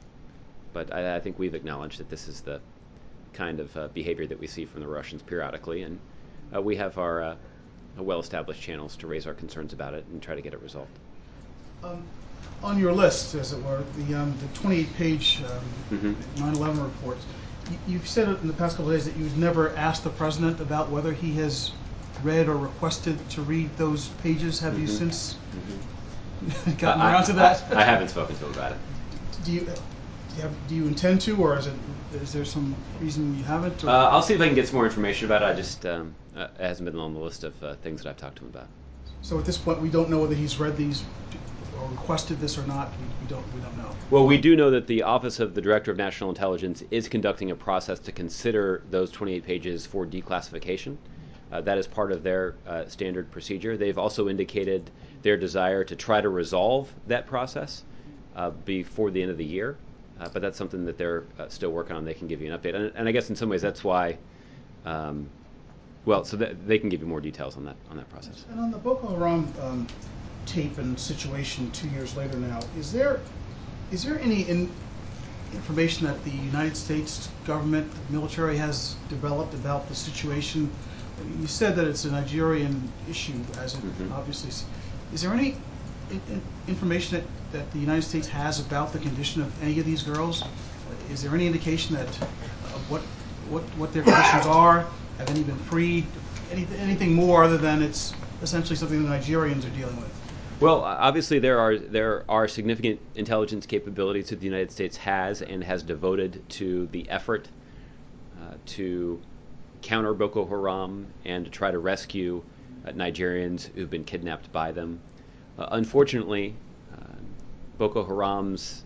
but I, I think we've acknowledged that this is the kind of uh, behavior that we see from the Russians periodically, and uh, we have our uh, well-established channels to raise our concerns about it and try to get it resolved. Um, on your list, as it were, the um, the twenty-eight page um, Mm-hmm. nine eleven report, you, you've said it in the past couple of days that you've never asked the president about whether he has read or requested to read those pages. Have you Mhm. since Mm-hmm. gotten I, around to that? I, I haven't spoken to him about it. Do you, do you, have, do you intend to, or is it is there some reason you haven't? Or? Uh, I'll see if I can get some more information about it. I just um, uh, it hasn't been on the list of uh, things that I've talked to him about. So at this point, we don't know whether he's read these or requested this or not. We, we don't we don't know. Well, we do know that the Office of the Director of National Intelligence is conducting a process to consider those twenty-eight pages for declassification. Uh, that is part of their uh, standard procedure. They've also indicated their desire to try to resolve that process uh, before the end of the year. Uh, but that's something that they're uh, still working on. They can give you an update. And, and I guess in some ways that's why, um, well, so that they can give you more details on that on that process. And on the Boko Haram um, tape and situation two years later now, is there is there any in, information that the United States government, the military, has developed about the situation? You said that it's a Nigerian issue, as it Mhm. obviously is. Is there any in, in, information that, that the United States has about the condition of any of these girls? Is there any indication that uh, what what what their conditions are? Have any been freed? Anything, anything more other than it's essentially something the Nigerians are dealing with? Well, obviously there are there are significant intelligence capabilities that the United States has and has devoted to the effort uh, to counter Boko Haram and to try to rescue uh, Nigerians who've been kidnapped by them. Uh, unfortunately, uh, Boko Haram's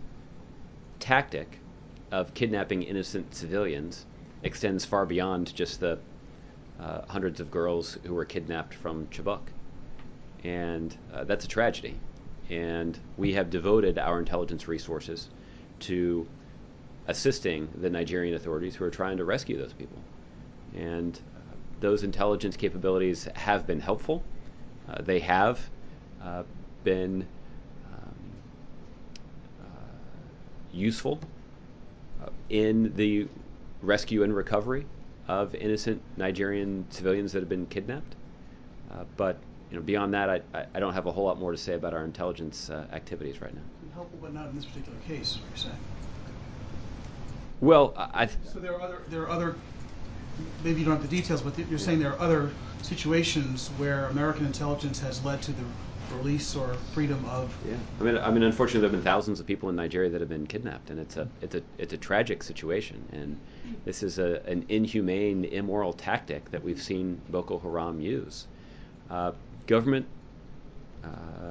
tactic of kidnapping innocent civilians extends far beyond just the uh, hundreds of girls who were kidnapped from Chibok. And uh, that's a tragedy. And we have devoted our intelligence resources to assisting the Nigerian authorities who are trying to rescue those people. And uh, those intelligence capabilities have been helpful. Uh, they have uh, been um, uh, useful uh, in the rescue and recovery of innocent Nigerian civilians that have been kidnapped. Uh, but you know, beyond that, I, I, I don't have a whole lot more to say about our intelligence uh, activities right now. Helpful, but not in this particular case, you're saying. Well, I. I th- So there are other there are other. Maybe you don't have the details, but you're saying there are other situations where American intelligence has led to the release or freedom of. Yeah, I mean, I mean, unfortunately, there have been thousands of people in Nigeria that have been kidnapped, and it's a, it's a, it's a tragic situation. And this is a, an inhumane, immoral tactic that we've seen Boko Haram use. Uh, government uh, uh,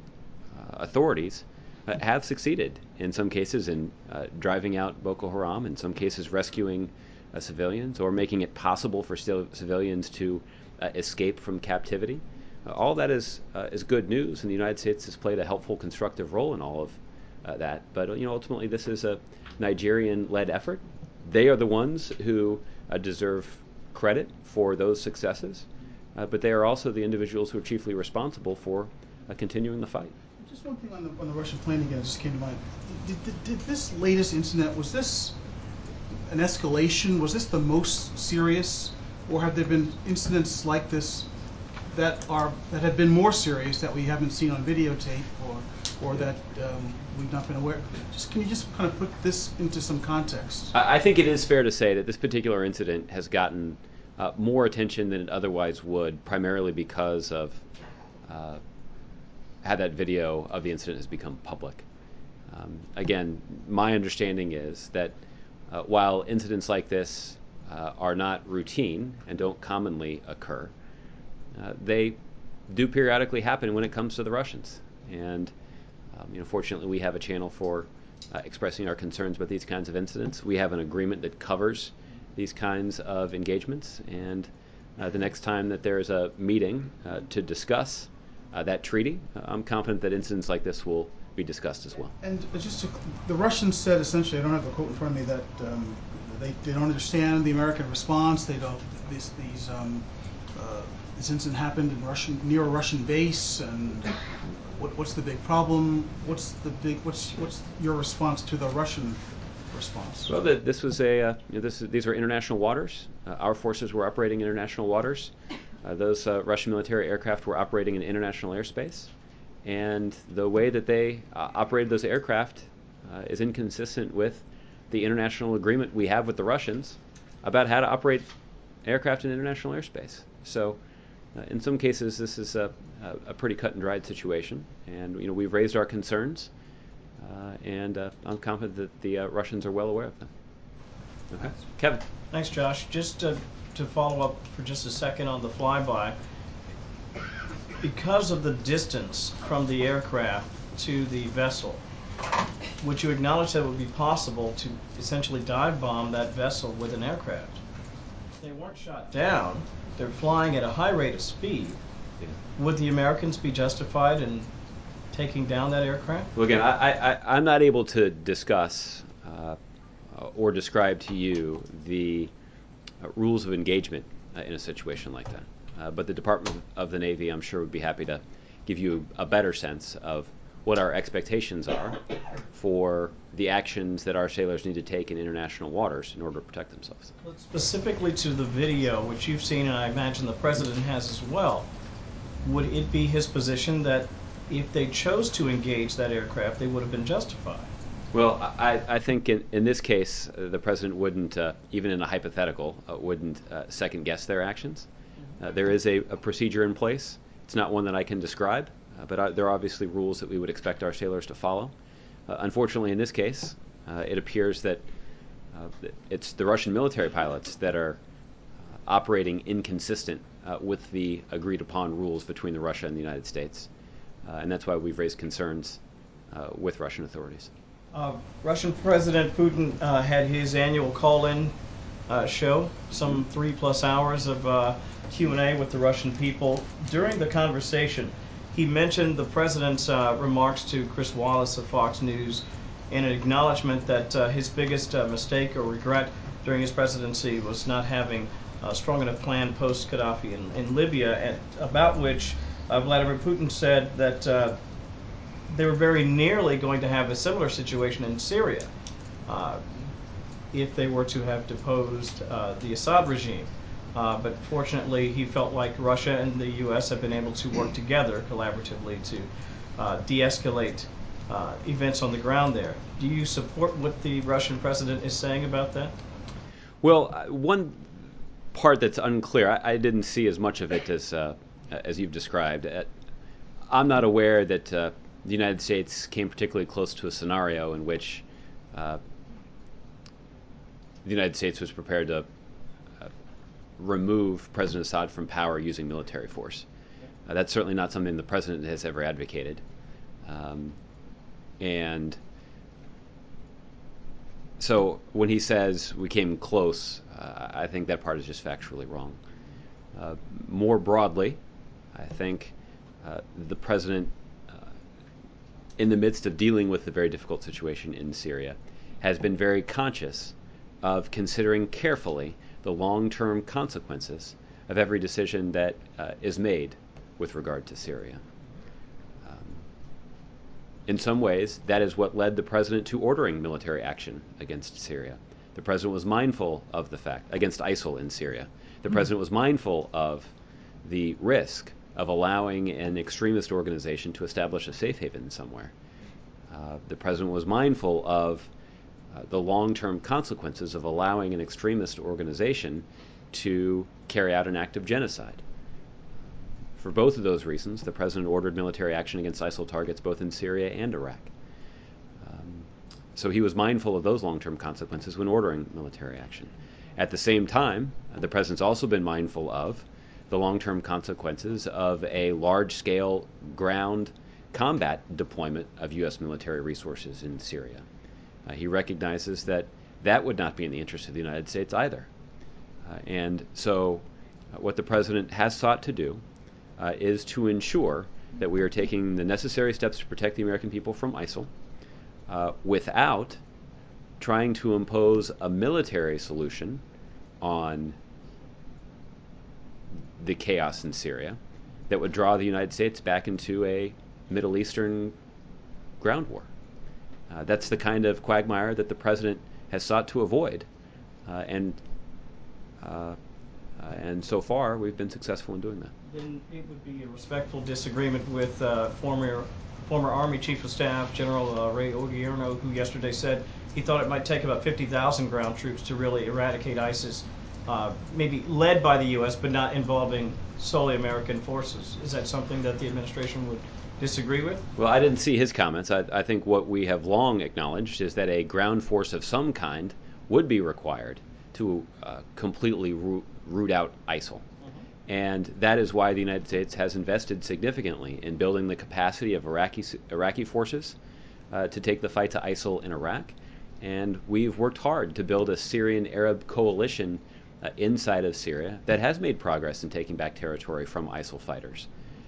authorities uh, have succeeded in some cases in uh, driving out Boko Haram, in some cases rescuing uh, civilians, or making it possible for still civilians to uh, escape from captivity. Uh, all that is uh, is good news, and the United States has played a helpful, constructive role in all of uh, that. But you know, ultimately, this is a Nigerian-led effort. They are the ones who uh, deserve credit for those successes, uh, but they are also the individuals who are chiefly responsible for uh, continuing the fight. Just one thing on the on the Russian plane again just came to mind. Did, did, did this latest incident, was this an escalation? Was this the most serious, or have there been incidents like this that are that have been more serious that we haven't seen on videotape, or or that um, we've not been aware? Just can you just kind of put this into some context? I, I think it is fair to say that this particular incident has gotten uh, more attention than it otherwise would, primarily because of uh, how that video of the incident has become public. Um, again, my understanding is that uh, while incidents like this uh, are not routine and don't commonly occur, uh, they do periodically happen when it comes to the Russians. And um, you know, fortunately, we have a channel for uh, expressing our concerns about these kinds of incidents. We have an agreement that covers these kinds of engagements, and uh, the next time that there is a meeting uh, to discuss uh, that treaty, uh, I'm confident that incidents like this will be discussed as well. And just to, the Russians said essentially, I don't have the quote in front of me, that um, they, they don't understand the American response. They don't these these um, uh, this incident happened in Russian near a Russian base, and what, what's the big problem? What's the big what's what's your response to the Russian response? Well, the, this was a uh, you know, this these are international waters. Uh, our forces were operating in international waters. Uh, those uh, Russian military aircraft were operating in international airspace, and the way that they uh, operated those aircraft uh, is inconsistent with the international agreement we have with the Russians about how to operate aircraft in international airspace. So, uh, in some cases, this is a, a, a pretty cut and dried situation, and you know we've raised our concerns, uh, and uh, I'm confident that the uh, Russians are well aware of them. Okay, Kevin. Thanks, Josh. Just to, to follow up for just a second on the flyby, because of the distance from the aircraft to the vessel, would you acknowledge that it would be possible to essentially dive bomb that vessel with an aircraft? If they weren't shot down, they're flying at a high rate of speed. Yeah. Would the Americans be justified in taking down that aircraft? Well, again, I, I, I'm not able to discuss uh, or describe to you the uh, rules of engagement uh, in a situation like that. Uh, but the Department of the Navy, I'm sure, would be happy to give you a better sense of what our expectations are for the actions that our sailors need to take in international waters in order to protect themselves. Specifically to the video, which you've seen and I imagine the President has as well, would it be his position that if they chose to engage that aircraft, they would have been justified? Well, I, I think in, in this case, uh, the President wouldn't, uh, even in a hypothetical, uh, wouldn't uh, second-guess their actions. Uh, there is a, a procedure in place. It's not one that I can describe, uh, but I, there are obviously rules that we would expect our sailors to follow. Uh, unfortunately, in this case, uh, it appears that uh, it's the Russian military pilots that are uh, operating inconsistent uh, with the agreed-upon rules between the Russia and the United States. Uh, and that's why we've raised concerns uh, with Russian authorities. Uh, Russian President Putin uh, had his annual call-in uh, show, some three plus hours of uh, Q and A with the Russian people. During the conversation, he mentioned the president's uh, remarks to Chris Wallace of Fox News in an acknowledgement that uh, his biggest uh, mistake or regret during his presidency was not having a strong enough plan post-Gaddafi in, in Libya, and about which uh, Vladimir Putin said that uh, they were very nearly going to have a similar situation in Syria uh, if they were to have deposed uh, the Assad regime. Uh, but fortunately, he felt like Russia and the U S have been able to work together collaboratively to uh, de-escalate uh, events on the ground there. Do you support what the Russian president is saying about that? Well, uh, one part that's unclear, I, I didn't see as much of it as uh, as you've described. Uh, I'm not aware that uh, the United States came particularly close to a scenario in which uh, the United States was prepared to uh, remove President Assad from power using military force. Uh, that's certainly not something the president has ever advocated. Um, and so when he says we came close, uh, I think that part is just factually wrong. Uh, more broadly, I think uh, the president, uh, in the midst of dealing with the very difficult situation in Syria, has been very conscious of considering carefully the long-term consequences of every decision that uh, is made with regard to Syria. Um, in some ways, that is what led the president to ordering military action against Syria. The president was mindful of the fact, against ISIL in Syria, the president was mindful of the risk of allowing an extremist organization to establish a safe haven somewhere. Uh, the president was mindful of uh, the long-term consequences of allowing an extremist organization to carry out an act of genocide. For both of those reasons, the president ordered military action against ISIL targets both in Syria and Iraq. Um, so he was mindful of those long-term consequences when ordering military action. At the same time, the president's also been mindful of the long-term consequences of a large-scale ground combat deployment of U S military resources in Syria. Uh, he recognizes that that would not be in the interest of the United States either. Uh, and so uh, what the president has sought to do uh, is to ensure that we are taking the necessary steps to protect the American people from ISIL uh, without trying to impose a military solution on the chaos in Syria that would draw the United States back into a Middle Eastern ground war. Uh, that's the kind of quagmire that the president has sought to avoid, uh, and uh, uh, and so far we've been successful in doing that. Then it would be a respectful disagreement with uh, former former Army Chief of Staff General uh, Ray Odierno, who yesterday said he thought it might take about fifty thousand ground troops to really eradicate ISIS, uh, maybe led by the U S but not involving solely American forces. Is that something that the administration would disagree with? Well, I didn't see his comments. I, I think what we have long acknowledged is that a ground force of some kind would be required to uh, completely root, root out ISIL. And that is why the United States has invested significantly in building the capacity of Iraqi Iraqi forces uh, to take the fight to ISIL in Iraq. And we've worked hard to build a Syrian Arab coalition uh, inside of Syria that has made progress in taking back territory from ISIL fighters.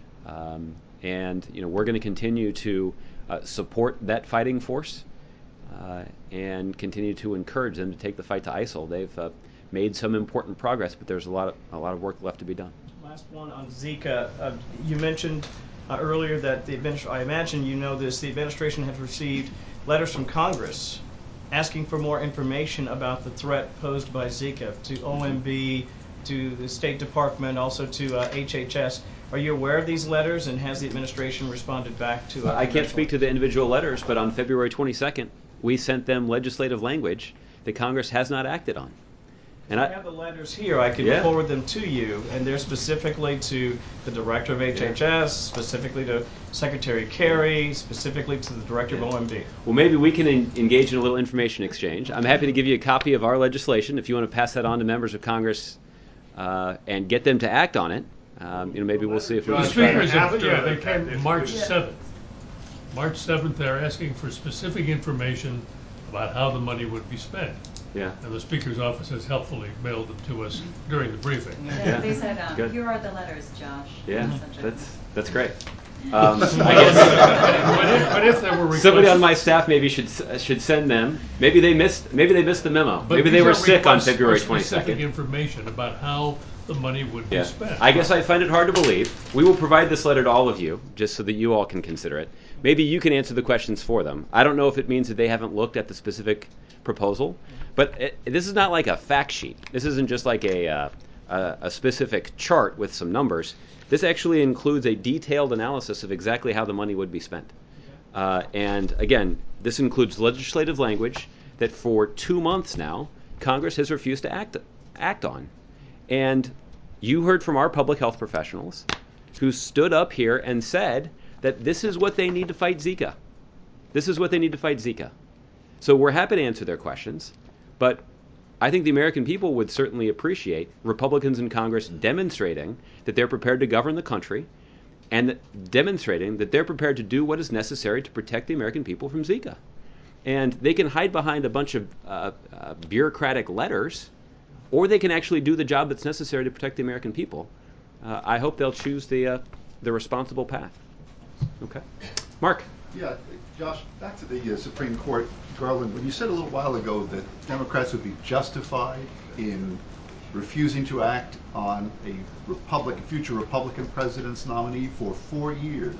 Um, and you know we're going to continue to uh, support that fighting force uh, and continue to encourage them to take the fight to ISIL. They've uh, made some important progress, but there's a lot of a lot of work left to be done. Last one on Zika. Uh, you mentioned uh, earlier that the administration, I imagine you know this, the administration has received letters from Congress asking for more information about the threat posed by Zika to O M B, to the State Department, also to uh, H H S. Are you aware of these letters, and has the administration responded back to? Uh, I can't speak to the individual letters, but on February twenty-second, we sent them legislative language that Congress has not acted on. And I have the letters here. I can yeah. forward them to you, and they're specifically to the director of H H S, yeah. specifically to Secretary Kerry, specifically to the director yeah. of O M B. Well, maybe we can en- engage in a little information exchange. I'm happy to give you a copy of our legislation if you want to pass that on to members of Congress uh, and get them to act on it. Um, you know, maybe we'll see if we the can. Speakers, have, yeah, they came March seventh. March seventh, they're asking for specific information about how the money would be spent. Yeah. And the Speaker's office has helpfully mailed them to us during the briefing. Yeah, yeah. They said, um, Good. here are the letters, Josh. Yeah, that's that's great. Um, I guess. but, if, but if there were requests, somebody on my staff maybe should should send them. Maybe they missed. Maybe they missed the memo. But maybe they were sick on February twenty-second. Specific information about how the money would yeah. be spent. I guess I find it hard to believe. We will provide this letter to all of you, just so that you all can consider it. Maybe you can answer the questions for them. I don't know if it means that they haven't looked at the specific proposal, but it, this is not like a fact sheet. This isn't just like a, uh, a a specific chart with some numbers. This actually includes a detailed analysis of exactly how the money would be spent. Uh, and again, this includes legislative language that for two months now, Congress has refused to act act on. And you heard from our public health professionals who stood up here and said that this is what they need to fight Zika. This is what they need to fight Zika. So we're happy to answer their questions, but I think the American people would certainly appreciate Republicans in Congress demonstrating that they're prepared to govern the country and demonstrating that they're prepared to do what is necessary to protect the American people from Zika. And they can hide behind a bunch of uh, uh, bureaucratic letters, or they can actually do the job that's necessary to protect the American people. Uh, I hope they'll choose the uh, the responsible path. Okay. Mark. Yeah, Josh, back to the uh, Supreme Court. Garland, when you said a little while ago that Democrats would be justified in refusing to act on a Republican, future Republican president's nominee for four years,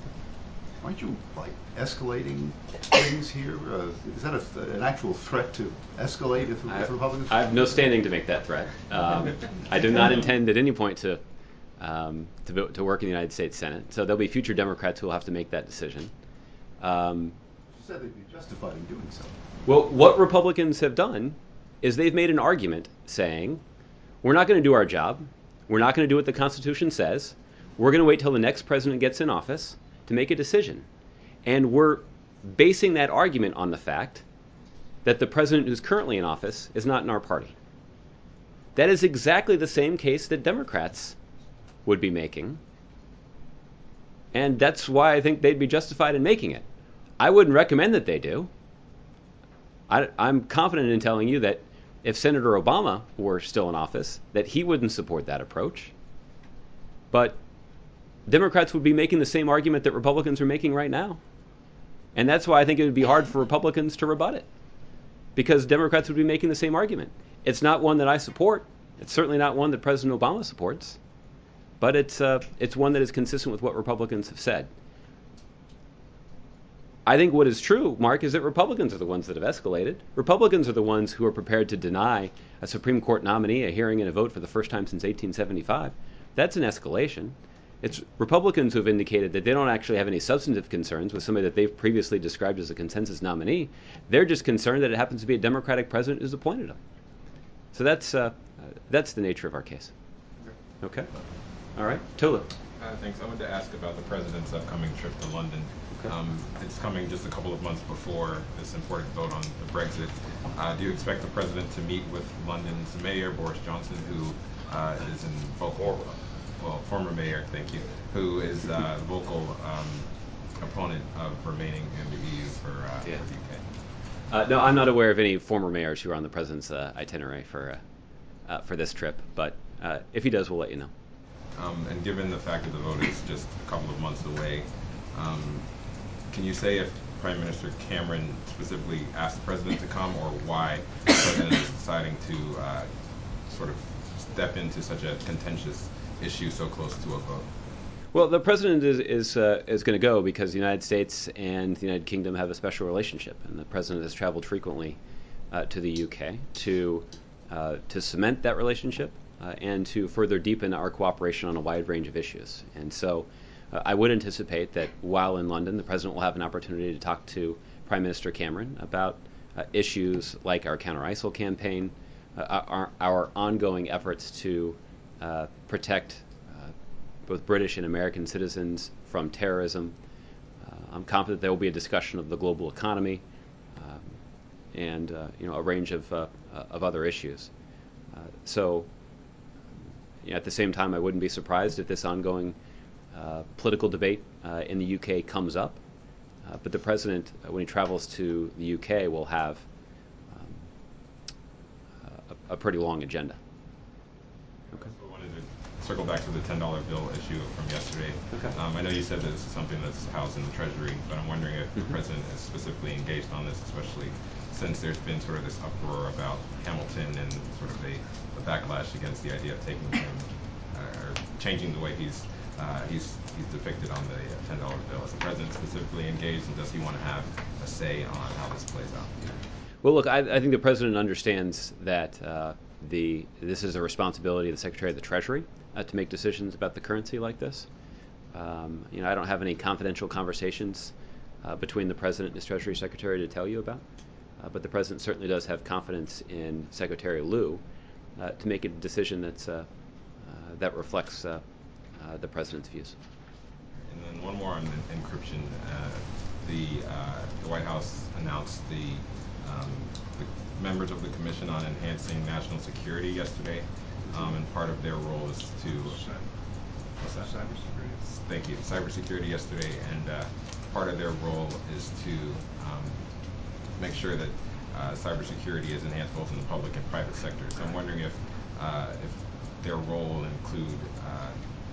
aren't you, like, escalating things here? Uh, is that a, an actual threat to escalate if, if Republicans... I have no standing to make that threat. Um, I do not intend at any point to, um, to to work in the United States Senate, so there'll be future Democrats who will have to make that decision. Um, you said they'd be justified in doing so. Well, what Republicans have done is they've made an argument saying, we're not going to do our job, we're not going to do what the Constitution says, we're going to wait till the next president gets in office to make a decision. And we're basing that argument on the fact that the president who's currently in office is not in our party. That is exactly the same case that Democrats would be making, and that's why I think they'd be justified in making it. I wouldn't recommend that they do. I, I'm confident in telling you that if Senator Obama were still in office, that he wouldn't support that approach. But Democrats would be making the same argument that Republicans are making right now. And that's why I think it would be hard for Republicans to rebut it, because Democrats would be making the same argument. It's not one that I support. It's certainly not one that President Obama supports. but it's uh, it's one that is consistent with what Republicans have said. I think what is true, Mark, is that Republicans are the ones that have escalated. Republicans are the ones who are prepared to deny a Supreme Court nominee a hearing and a vote for the first time since eighteen seventy-five. That's an escalation. It's Republicans who have indicated that they don't actually have any substantive concerns with somebody that they've previously described as a consensus nominee. They're just concerned that it happens to be a Democratic president who's appointed them. So that's uh, that's the nature of our case. Okay. All right. Tolu. Uh, thanks. I wanted to ask about the president's upcoming trip to London. Um, it's coming just a couple of months before this important vote on the Brexit. Uh, do you expect the president to meet with London's mayor, Boris Johnson, who uh, is in vocal, well, former mayor, thank you, who is uh, vocal um, opponent of remaining in the E U for, uh, Yeah. for the U K? Uh, no, I'm not aware of any former mayors who are on the president's uh, itinerary for uh, uh, for this trip, but uh, if he does, we'll let you know. Um, and given the fact that the vote is just a couple of months away, um, can you say if Prime Minister Cameron specifically asked the president to come, or why the president is deciding to uh, sort of step into such a contentious issue so close to a vote? Well, the president is is, uh, is going to go because the United States and the United Kingdom have a special relationship, and the president has traveled frequently uh, to the U K to uh, to cement that relationship uh, and to further deepen our cooperation on a wide range of issues. And so uh, I would anticipate that while in London, the president will have an opportunity to talk to Prime Minister Cameron about uh, issues like our counter-ISIL campaign, uh, our, our ongoing efforts to uh, protect both British and American citizens from terrorism. Uh, I'm confident there will be a discussion of the global economy um, and uh, you know a range of uh, of other issues. Uh, so, you know, at the same time, I wouldn't be surprised if this ongoing uh, political debate uh, in the U K comes up. Uh, but the president, uh, when he travels to the U K, will have um, a, a pretty long agenda. Okay. So I wanted to circle back to the ten dollar bill issue from yesterday. Okay. Um, I know you said that this is something that's housed in the Treasury, but I'm wondering if mm-hmm. the president is specifically engaged on this, especially since there's been sort of this uproar about Hamilton and sort of a, a backlash against the idea of taking him uh, or changing the way he's uh, he's he's depicted on the ten dollar bill. Is the president specifically engaged, and does he want to have a say on how this plays out? Well, look, I, I think the president understands that uh, the this is a responsibility of the Secretary of the Treasury uh, to make decisions about the currency like this. Um, you know, I don't have any confidential conversations uh, between the president and his Treasury Secretary to tell you about, uh, but the president certainly does have confidence in Secretary Lew uh, to make a decision that's uh, uh, that reflects uh, uh, the president's views. And then one more on encryption. Uh, the uh, the White House announced the Um, the members of the Commission on Enhancing National Security yesterday, um, and part of their role is to what's that? Cybersecurity. Thank you. Cybersecurity yesterday, and uh, part of their role is to um, make sure that uh, cybersecurity is enhanced both in the public and private sector. So I'm wondering if uh, if their role will include uh,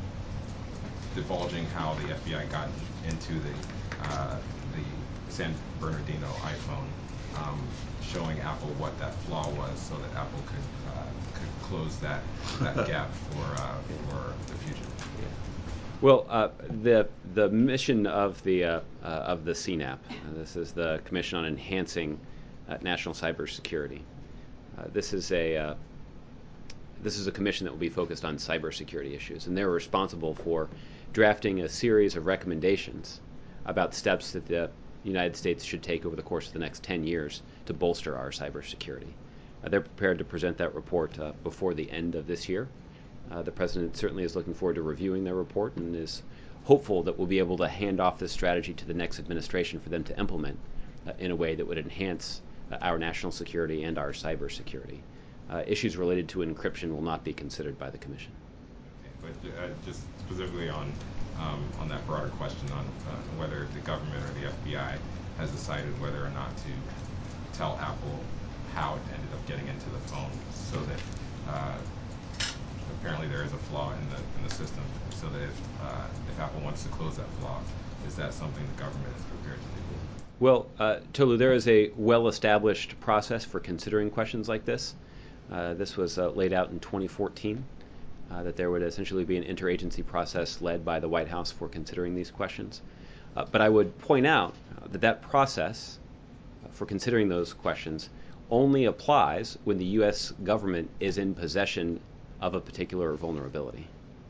divulging how the F B I got into the uh, the San Bernardino iPhone. Um, showing Apple what that flaw was, so that Apple could uh, could close that that gap for uh, for the future. Well, uh, the the mission of the uh, uh, of the C NAP, uh, this is the Commission on Enhancing uh, National Cybersecurity. Uh, this is a uh, this is a commission that will be focused on cybersecurity issues, and they're responsible for drafting a series of recommendations about steps that the United States should take over the course of the next ten years to bolster our cybersecurity. Uh, they're prepared to present that report uh, before the end of this year. Uh, the president certainly is looking forward to reviewing their report and is hopeful that we'll be able to hand off this strategy to the next administration for them to implement uh, in a way that would enhance uh, our national security and our cybersecurity. Uh, issues related to encryption will not be considered by the Commission. Okay, but uh, just specifically on Um, on that broader question on uh, whether the government or the F B I has decided whether or not to tell Apple how it ended up getting into the phone, so that uh, apparently there is a flaw in the in the system, so that if uh, if Apple wants to close that flaw, is that something the government is prepared to do? Well, uh, Tolu, there is a well-established process for considering questions like this. Uh, this was uh, laid out in twenty fourteen. uh, that there would essentially be an interagency process led by the White House for considering these questions. Uh, but I would point out uh, that that process for considering those questions only applies when the U S government is in possession of a particular vulnerability.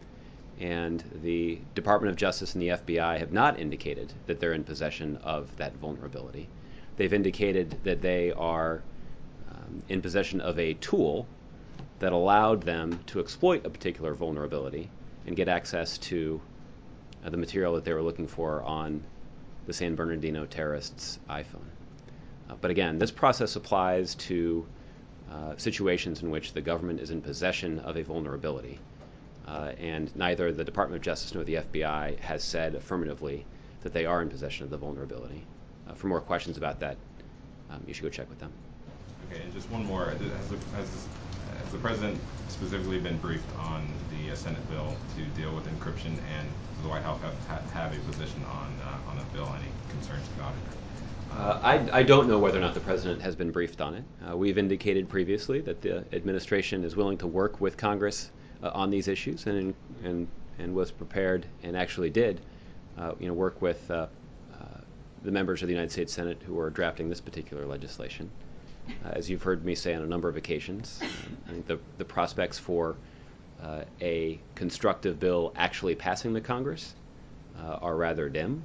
And the Department of Justice and the F B I have not indicated that they're in possession of that vulnerability. They've indicated that they are um, in possession of a tool that allowed them to exploit a particular vulnerability and get access to uh, the material that they were looking for on the San Bernardino terrorists' iPhone. Uh, but again, this process applies to uh, situations in which the government is in possession of a vulnerability. Uh, and neither the Department of Justice nor the F B I has said affirmatively that they are in possession of the vulnerability. Uh, for more questions about that, um, you should go check with them. Okay, and just one more. Has the, has, has the President specifically been briefed on the uh, Senate bill to deal with encryption, and does the White House have, have a position on uh, on the bill? Any concerns about it? Uh, I, I don't know whether or not the President has been briefed on it. Uh, we've indicated previously that the administration is willing to work with Congress uh, on these issues, and and and was prepared and actually did, uh, you know, work with uh, uh, the members of the United States Senate who are drafting this particular legislation. Uh, as you've heard me say on a number of occasions, um, I think the the prospects for uh, a constructive bill actually passing the Congress uh, are rather dim,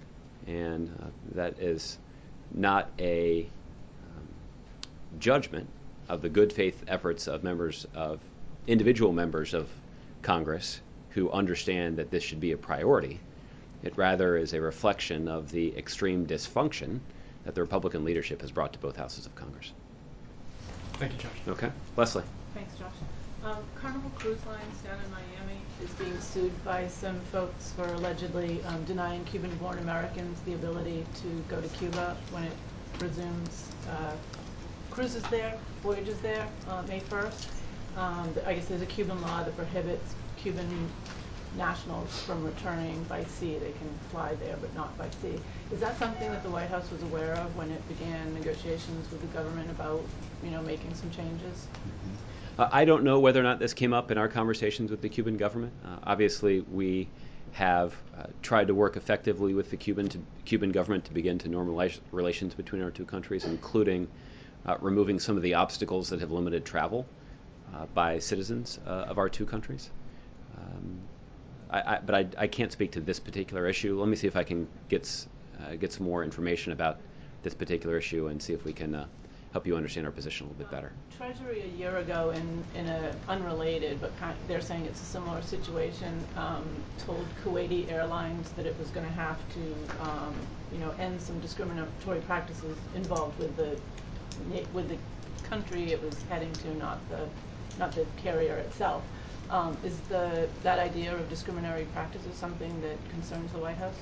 and uh, that is not a um, judgment of the good faith efforts of members of individual members of Congress who understand that this should be a priority. It rather is a reflection of the extreme dysfunction that the Republican leadership has brought to both houses of Congress. Thank you, Josh. Okay. Leslie. Thanks, Josh. Um, Carnival Cruise Lines down in Miami is being sued by some folks for allegedly um, denying Cuban-born Americans the ability to go to Cuba when it resumes uh, cruises there, voyages there, uh, May first. Um, I guess there's a Cuban law that prohibits Cuban nationals from returning by sea. They can fly there, but not by sea. Is that something that the White House was aware of when it began negotiations with the government about, you know, making some changes? Uh, I don't know whether or not this came up in our conversations with the Cuban government. Uh, obviously, we have uh, tried to work effectively with the Cuban to, Cuban government to begin to normalize relations between our two countries, including uh, removing some of the obstacles that have limited travel uh, by citizens uh, of our two countries. Um, I, I, but I, I can't speak to this particular issue. Let me see if I can get uh, get some more information about this particular issue and see if we can uh, help you understand our position a little bit better. Treasury a year ago, in in a unrelated, but kind of, they're saying it's a similar situation, um, told Kuwaiti Airlines that it was going to have to, um, you know, end some discriminatory practices involved with the with the country it was heading to, not the not the carrier itself. Um, is the that idea of discriminatory practices something that concerns the White House?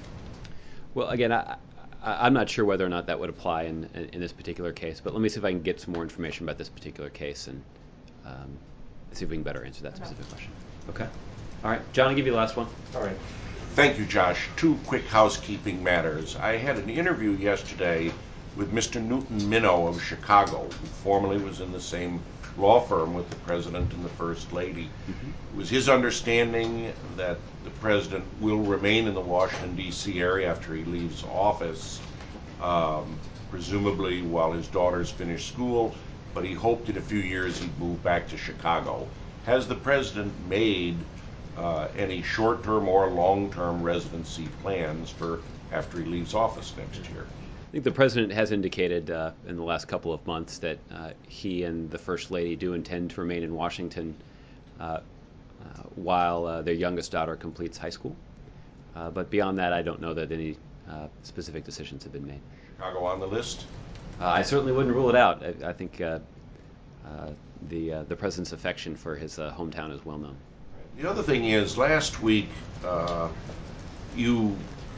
Well, again, I, I, I'm not sure whether or not that would apply in, in, in this particular case, but let me see if I can get some more information about this particular case and um, see if we can better answer that specific okay. question. Okay? All right. John, I'll give you the last one. All right. Thank you, Josh. Two quick housekeeping matters. I had an interview yesterday with Mister Newton Minow of Chicago, who formerly was in the same law firm with the President and the First Lady. Mm-hmm. It was his understanding that the President will remain in the Washington, D C area after he leaves office, um, presumably while his daughters finish school, but he hoped in a few years he'd move back to Chicago. Has the President made uh, any short-term or long-term residency plans for after he leaves office next year? I think the President has indicated uh, in the last couple of months that uh, he and the First Lady do intend to remain in Washington uh, uh, while uh, their youngest daughter completes high school. Uh, but beyond that, I don't know that any uh, specific decisions have been made. Chicago on the list? Uh, I certainly wouldn't rule it out. I, I think uh, uh, the uh, the President's affection for his uh, hometown is well known. The other thing is, last week uh, you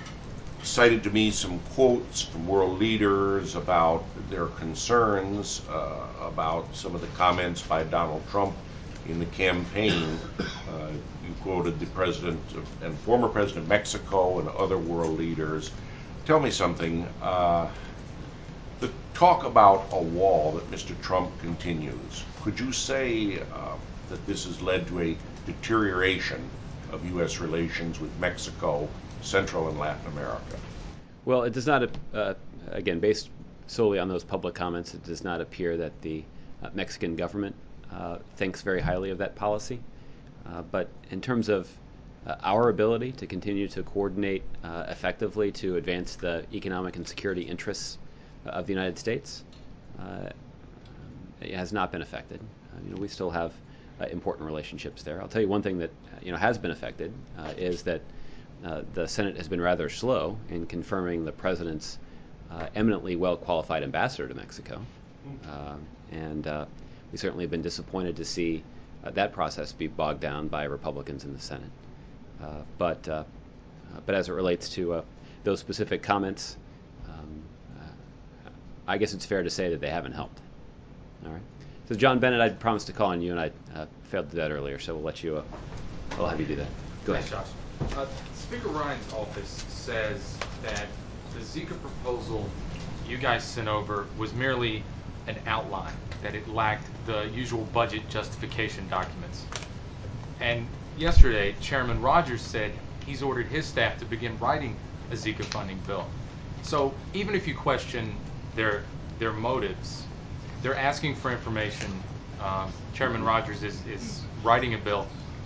cited to me some quotes from world leaders about their concerns uh, about some of the comments by Donald Trump in the campaign. Uh, you quoted the president of, and former president of Mexico and other world leaders. Tell me something. Uh, the talk about a wall that Mister Trump continues, could you say uh, that this has led to a deterioration of U S relations with Mexico, Central and Latin America? Well, it does not, uh, again, based solely on those public comments, it does not appear that the uh, Mexican government uh, thinks very highly of that policy. Uh, but in terms of uh, our ability to continue to coordinate uh, effectively to advance the economic and security interests of the United States, uh, it has not been affected. Uh, you know, we still have uh, important relationships there. I'll tell you one thing that you know has been affected uh, is that uh, the Senate has been rather slow in confirming the president's uh, eminently well-qualified ambassador to Mexico, uh, and uh, we certainly have been disappointed to see uh, that process be bogged down by Republicans in the Senate. Uh, but uh, uh, but as it relates to uh, those specific comments, um, uh, I guess it's fair to say that they haven't helped. All right. So John Bennett, I promised to call on you, and I uh, failed to do that earlier, so we'll let you. Uh, I'll have you do that. Go Thanks, ahead. Josh. Uh, Speaker Ryan's office says that the Zika proposal you guys sent over was merely an outline, that it lacked the usual budget justification documents. And yesterday, Chairman Rogers said he's ordered his staff to begin writing a Zika funding bill. So even if you question their their motives, they're asking for information. Um, Chairman Rogers is, is writing a bill.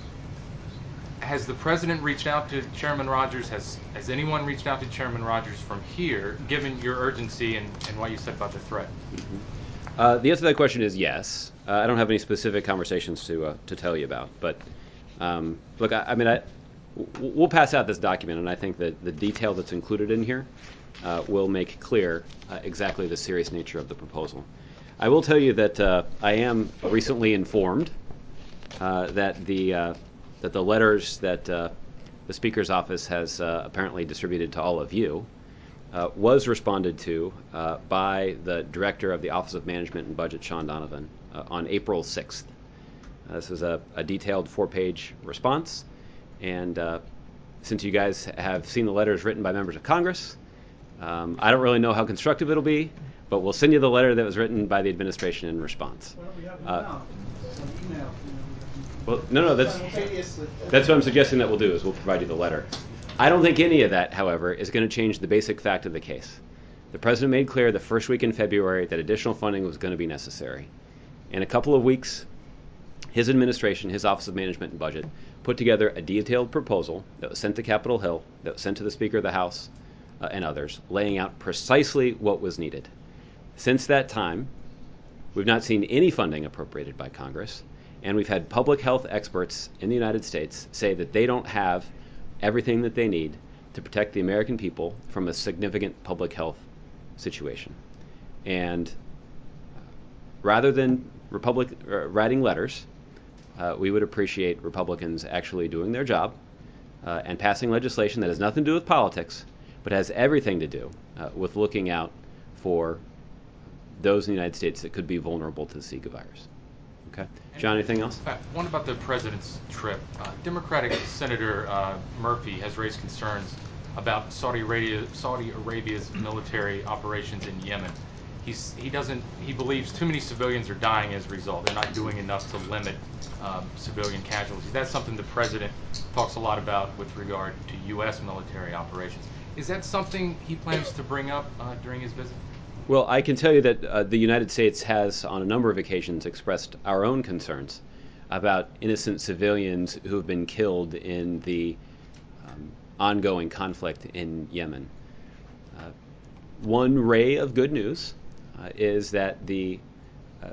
Has the president reached out to Chairman Rogers? Has has anyone reached out to Chairman Rogers from here, given your urgency and, and what you said about the threat? Mm-hmm. Uh, the answer to that question is yes. Uh, I don't have any specific conversations to uh, to tell you about, but um, look, I, I mean, I, w- we'll pass out this document, and I think that the detail that's included in here uh, will make clear uh, exactly the serious nature of the proposal. I will tell you that uh, I am recently informed uh, that the uh, that the letters that uh, the Speaker's office has uh, apparently distributed to all of you uh, was responded to uh, by the Director of the Office of Management and Budget, Sean Donovan, uh, on April sixth. Uh, this is a, a detailed four-page response, and uh, since you guys have seen the letters written by members of Congress, um, I don't really know how constructive it'll be, but we'll send you the letter that was written by the administration in response. Why don't we have it Uh, now? Some email. Well, no, no, that's that's what I'm suggesting that we'll do is we'll provide you the letter. I don't think any of that, however, is going to change the basic fact of the case. The president made clear the first week in February that additional funding was going to be necessary. In a couple of weeks, his administration, his Office of Management and Budget, put together a detailed proposal that was sent to Capitol Hill, that was sent to the Speaker of the House uh, and others, laying out precisely what was needed. Since that time, we've not seen any funding appropriated by Congress, and we've had public health experts in the United States say that they don't have everything that they need to protect the American people from a significant public health situation. And rather than Republic, uh, writing letters, uh, we would appreciate Republicans actually doing their job uh, and passing legislation that has nothing to do with politics, but has everything to do uh, with looking out for those in the United States that could be vulnerable to the Zika virus. Okay. John, anything else? Uh, one about the president's trip. Uh, Democratic Senator uh, Murphy has raised concerns about Saudi Arabia, Saudi Arabia's military operations in Yemen. He's, he doesn't. He believes too many civilians are dying as a result. They're not doing enough to limit um, civilian casualties. That's something the president talks a lot about with regard to U S military operations. Is that something he plans to bring up uh, during his visit? Well, I can tell you that uh, the United States has, on a number of occasions, expressed our own concerns about innocent civilians who have been killed in the um, ongoing conflict in Yemen. Uh, one ray of good news uh, is that the uh,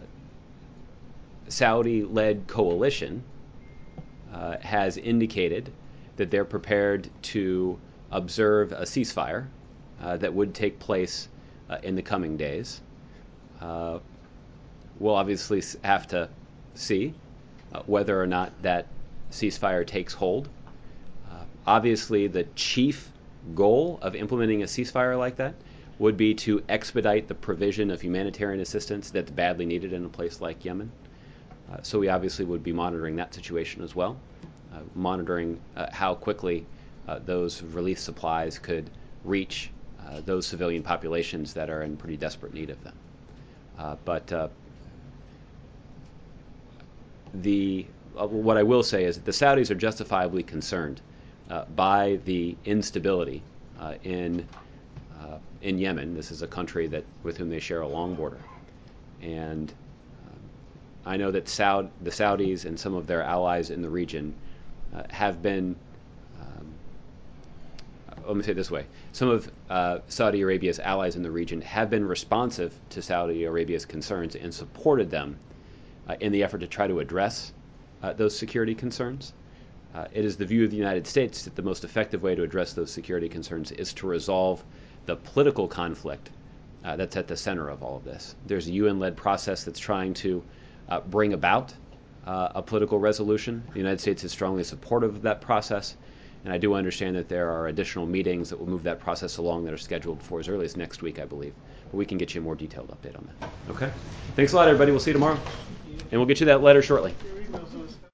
Saudi-led coalition uh, has indicated that they're prepared to observe a ceasefire uh, that would take place Uh, in the coming days. Uh, we'll obviously have to see uh, whether or not that ceasefire takes hold. Uh, obviously, the chief goal of implementing a ceasefire like that would be to expedite the provision of humanitarian assistance that's badly needed in a place like Yemen. Uh, so we obviously would be monitoring that situation as well, uh, monitoring uh, how quickly uh, those relief supplies could reach Uh, those civilian populations that are in pretty desperate need of them. Uh, but uh, the uh, what I will say is that the Saudis are justifiably concerned uh, by the instability uh, in uh, in Yemen. This is a country that with whom they share a long border, and uh, I know that Saud- the Saudis and some of their allies in the region uh, have been. Um, let me say it this way. Some of uh, Saudi Arabia's allies in the region have been responsive to Saudi Arabia's concerns and supported them uh, in the effort to try to address uh, those security concerns. Uh, it is the view of the United States that the most effective way to address those security concerns is to resolve the political conflict uh, that's at the center of all of this. There's a U N-led process that's trying to uh, bring about uh, a political resolution. The United States is strongly supportive of that process. And I do understand that there are additional meetings that will move that process along that are scheduled for as early as next week, I believe. But we can get you a more detailed update on that. Okay? Thanks a lot, everybody. We'll see you tomorrow. And we'll get you that letter shortly.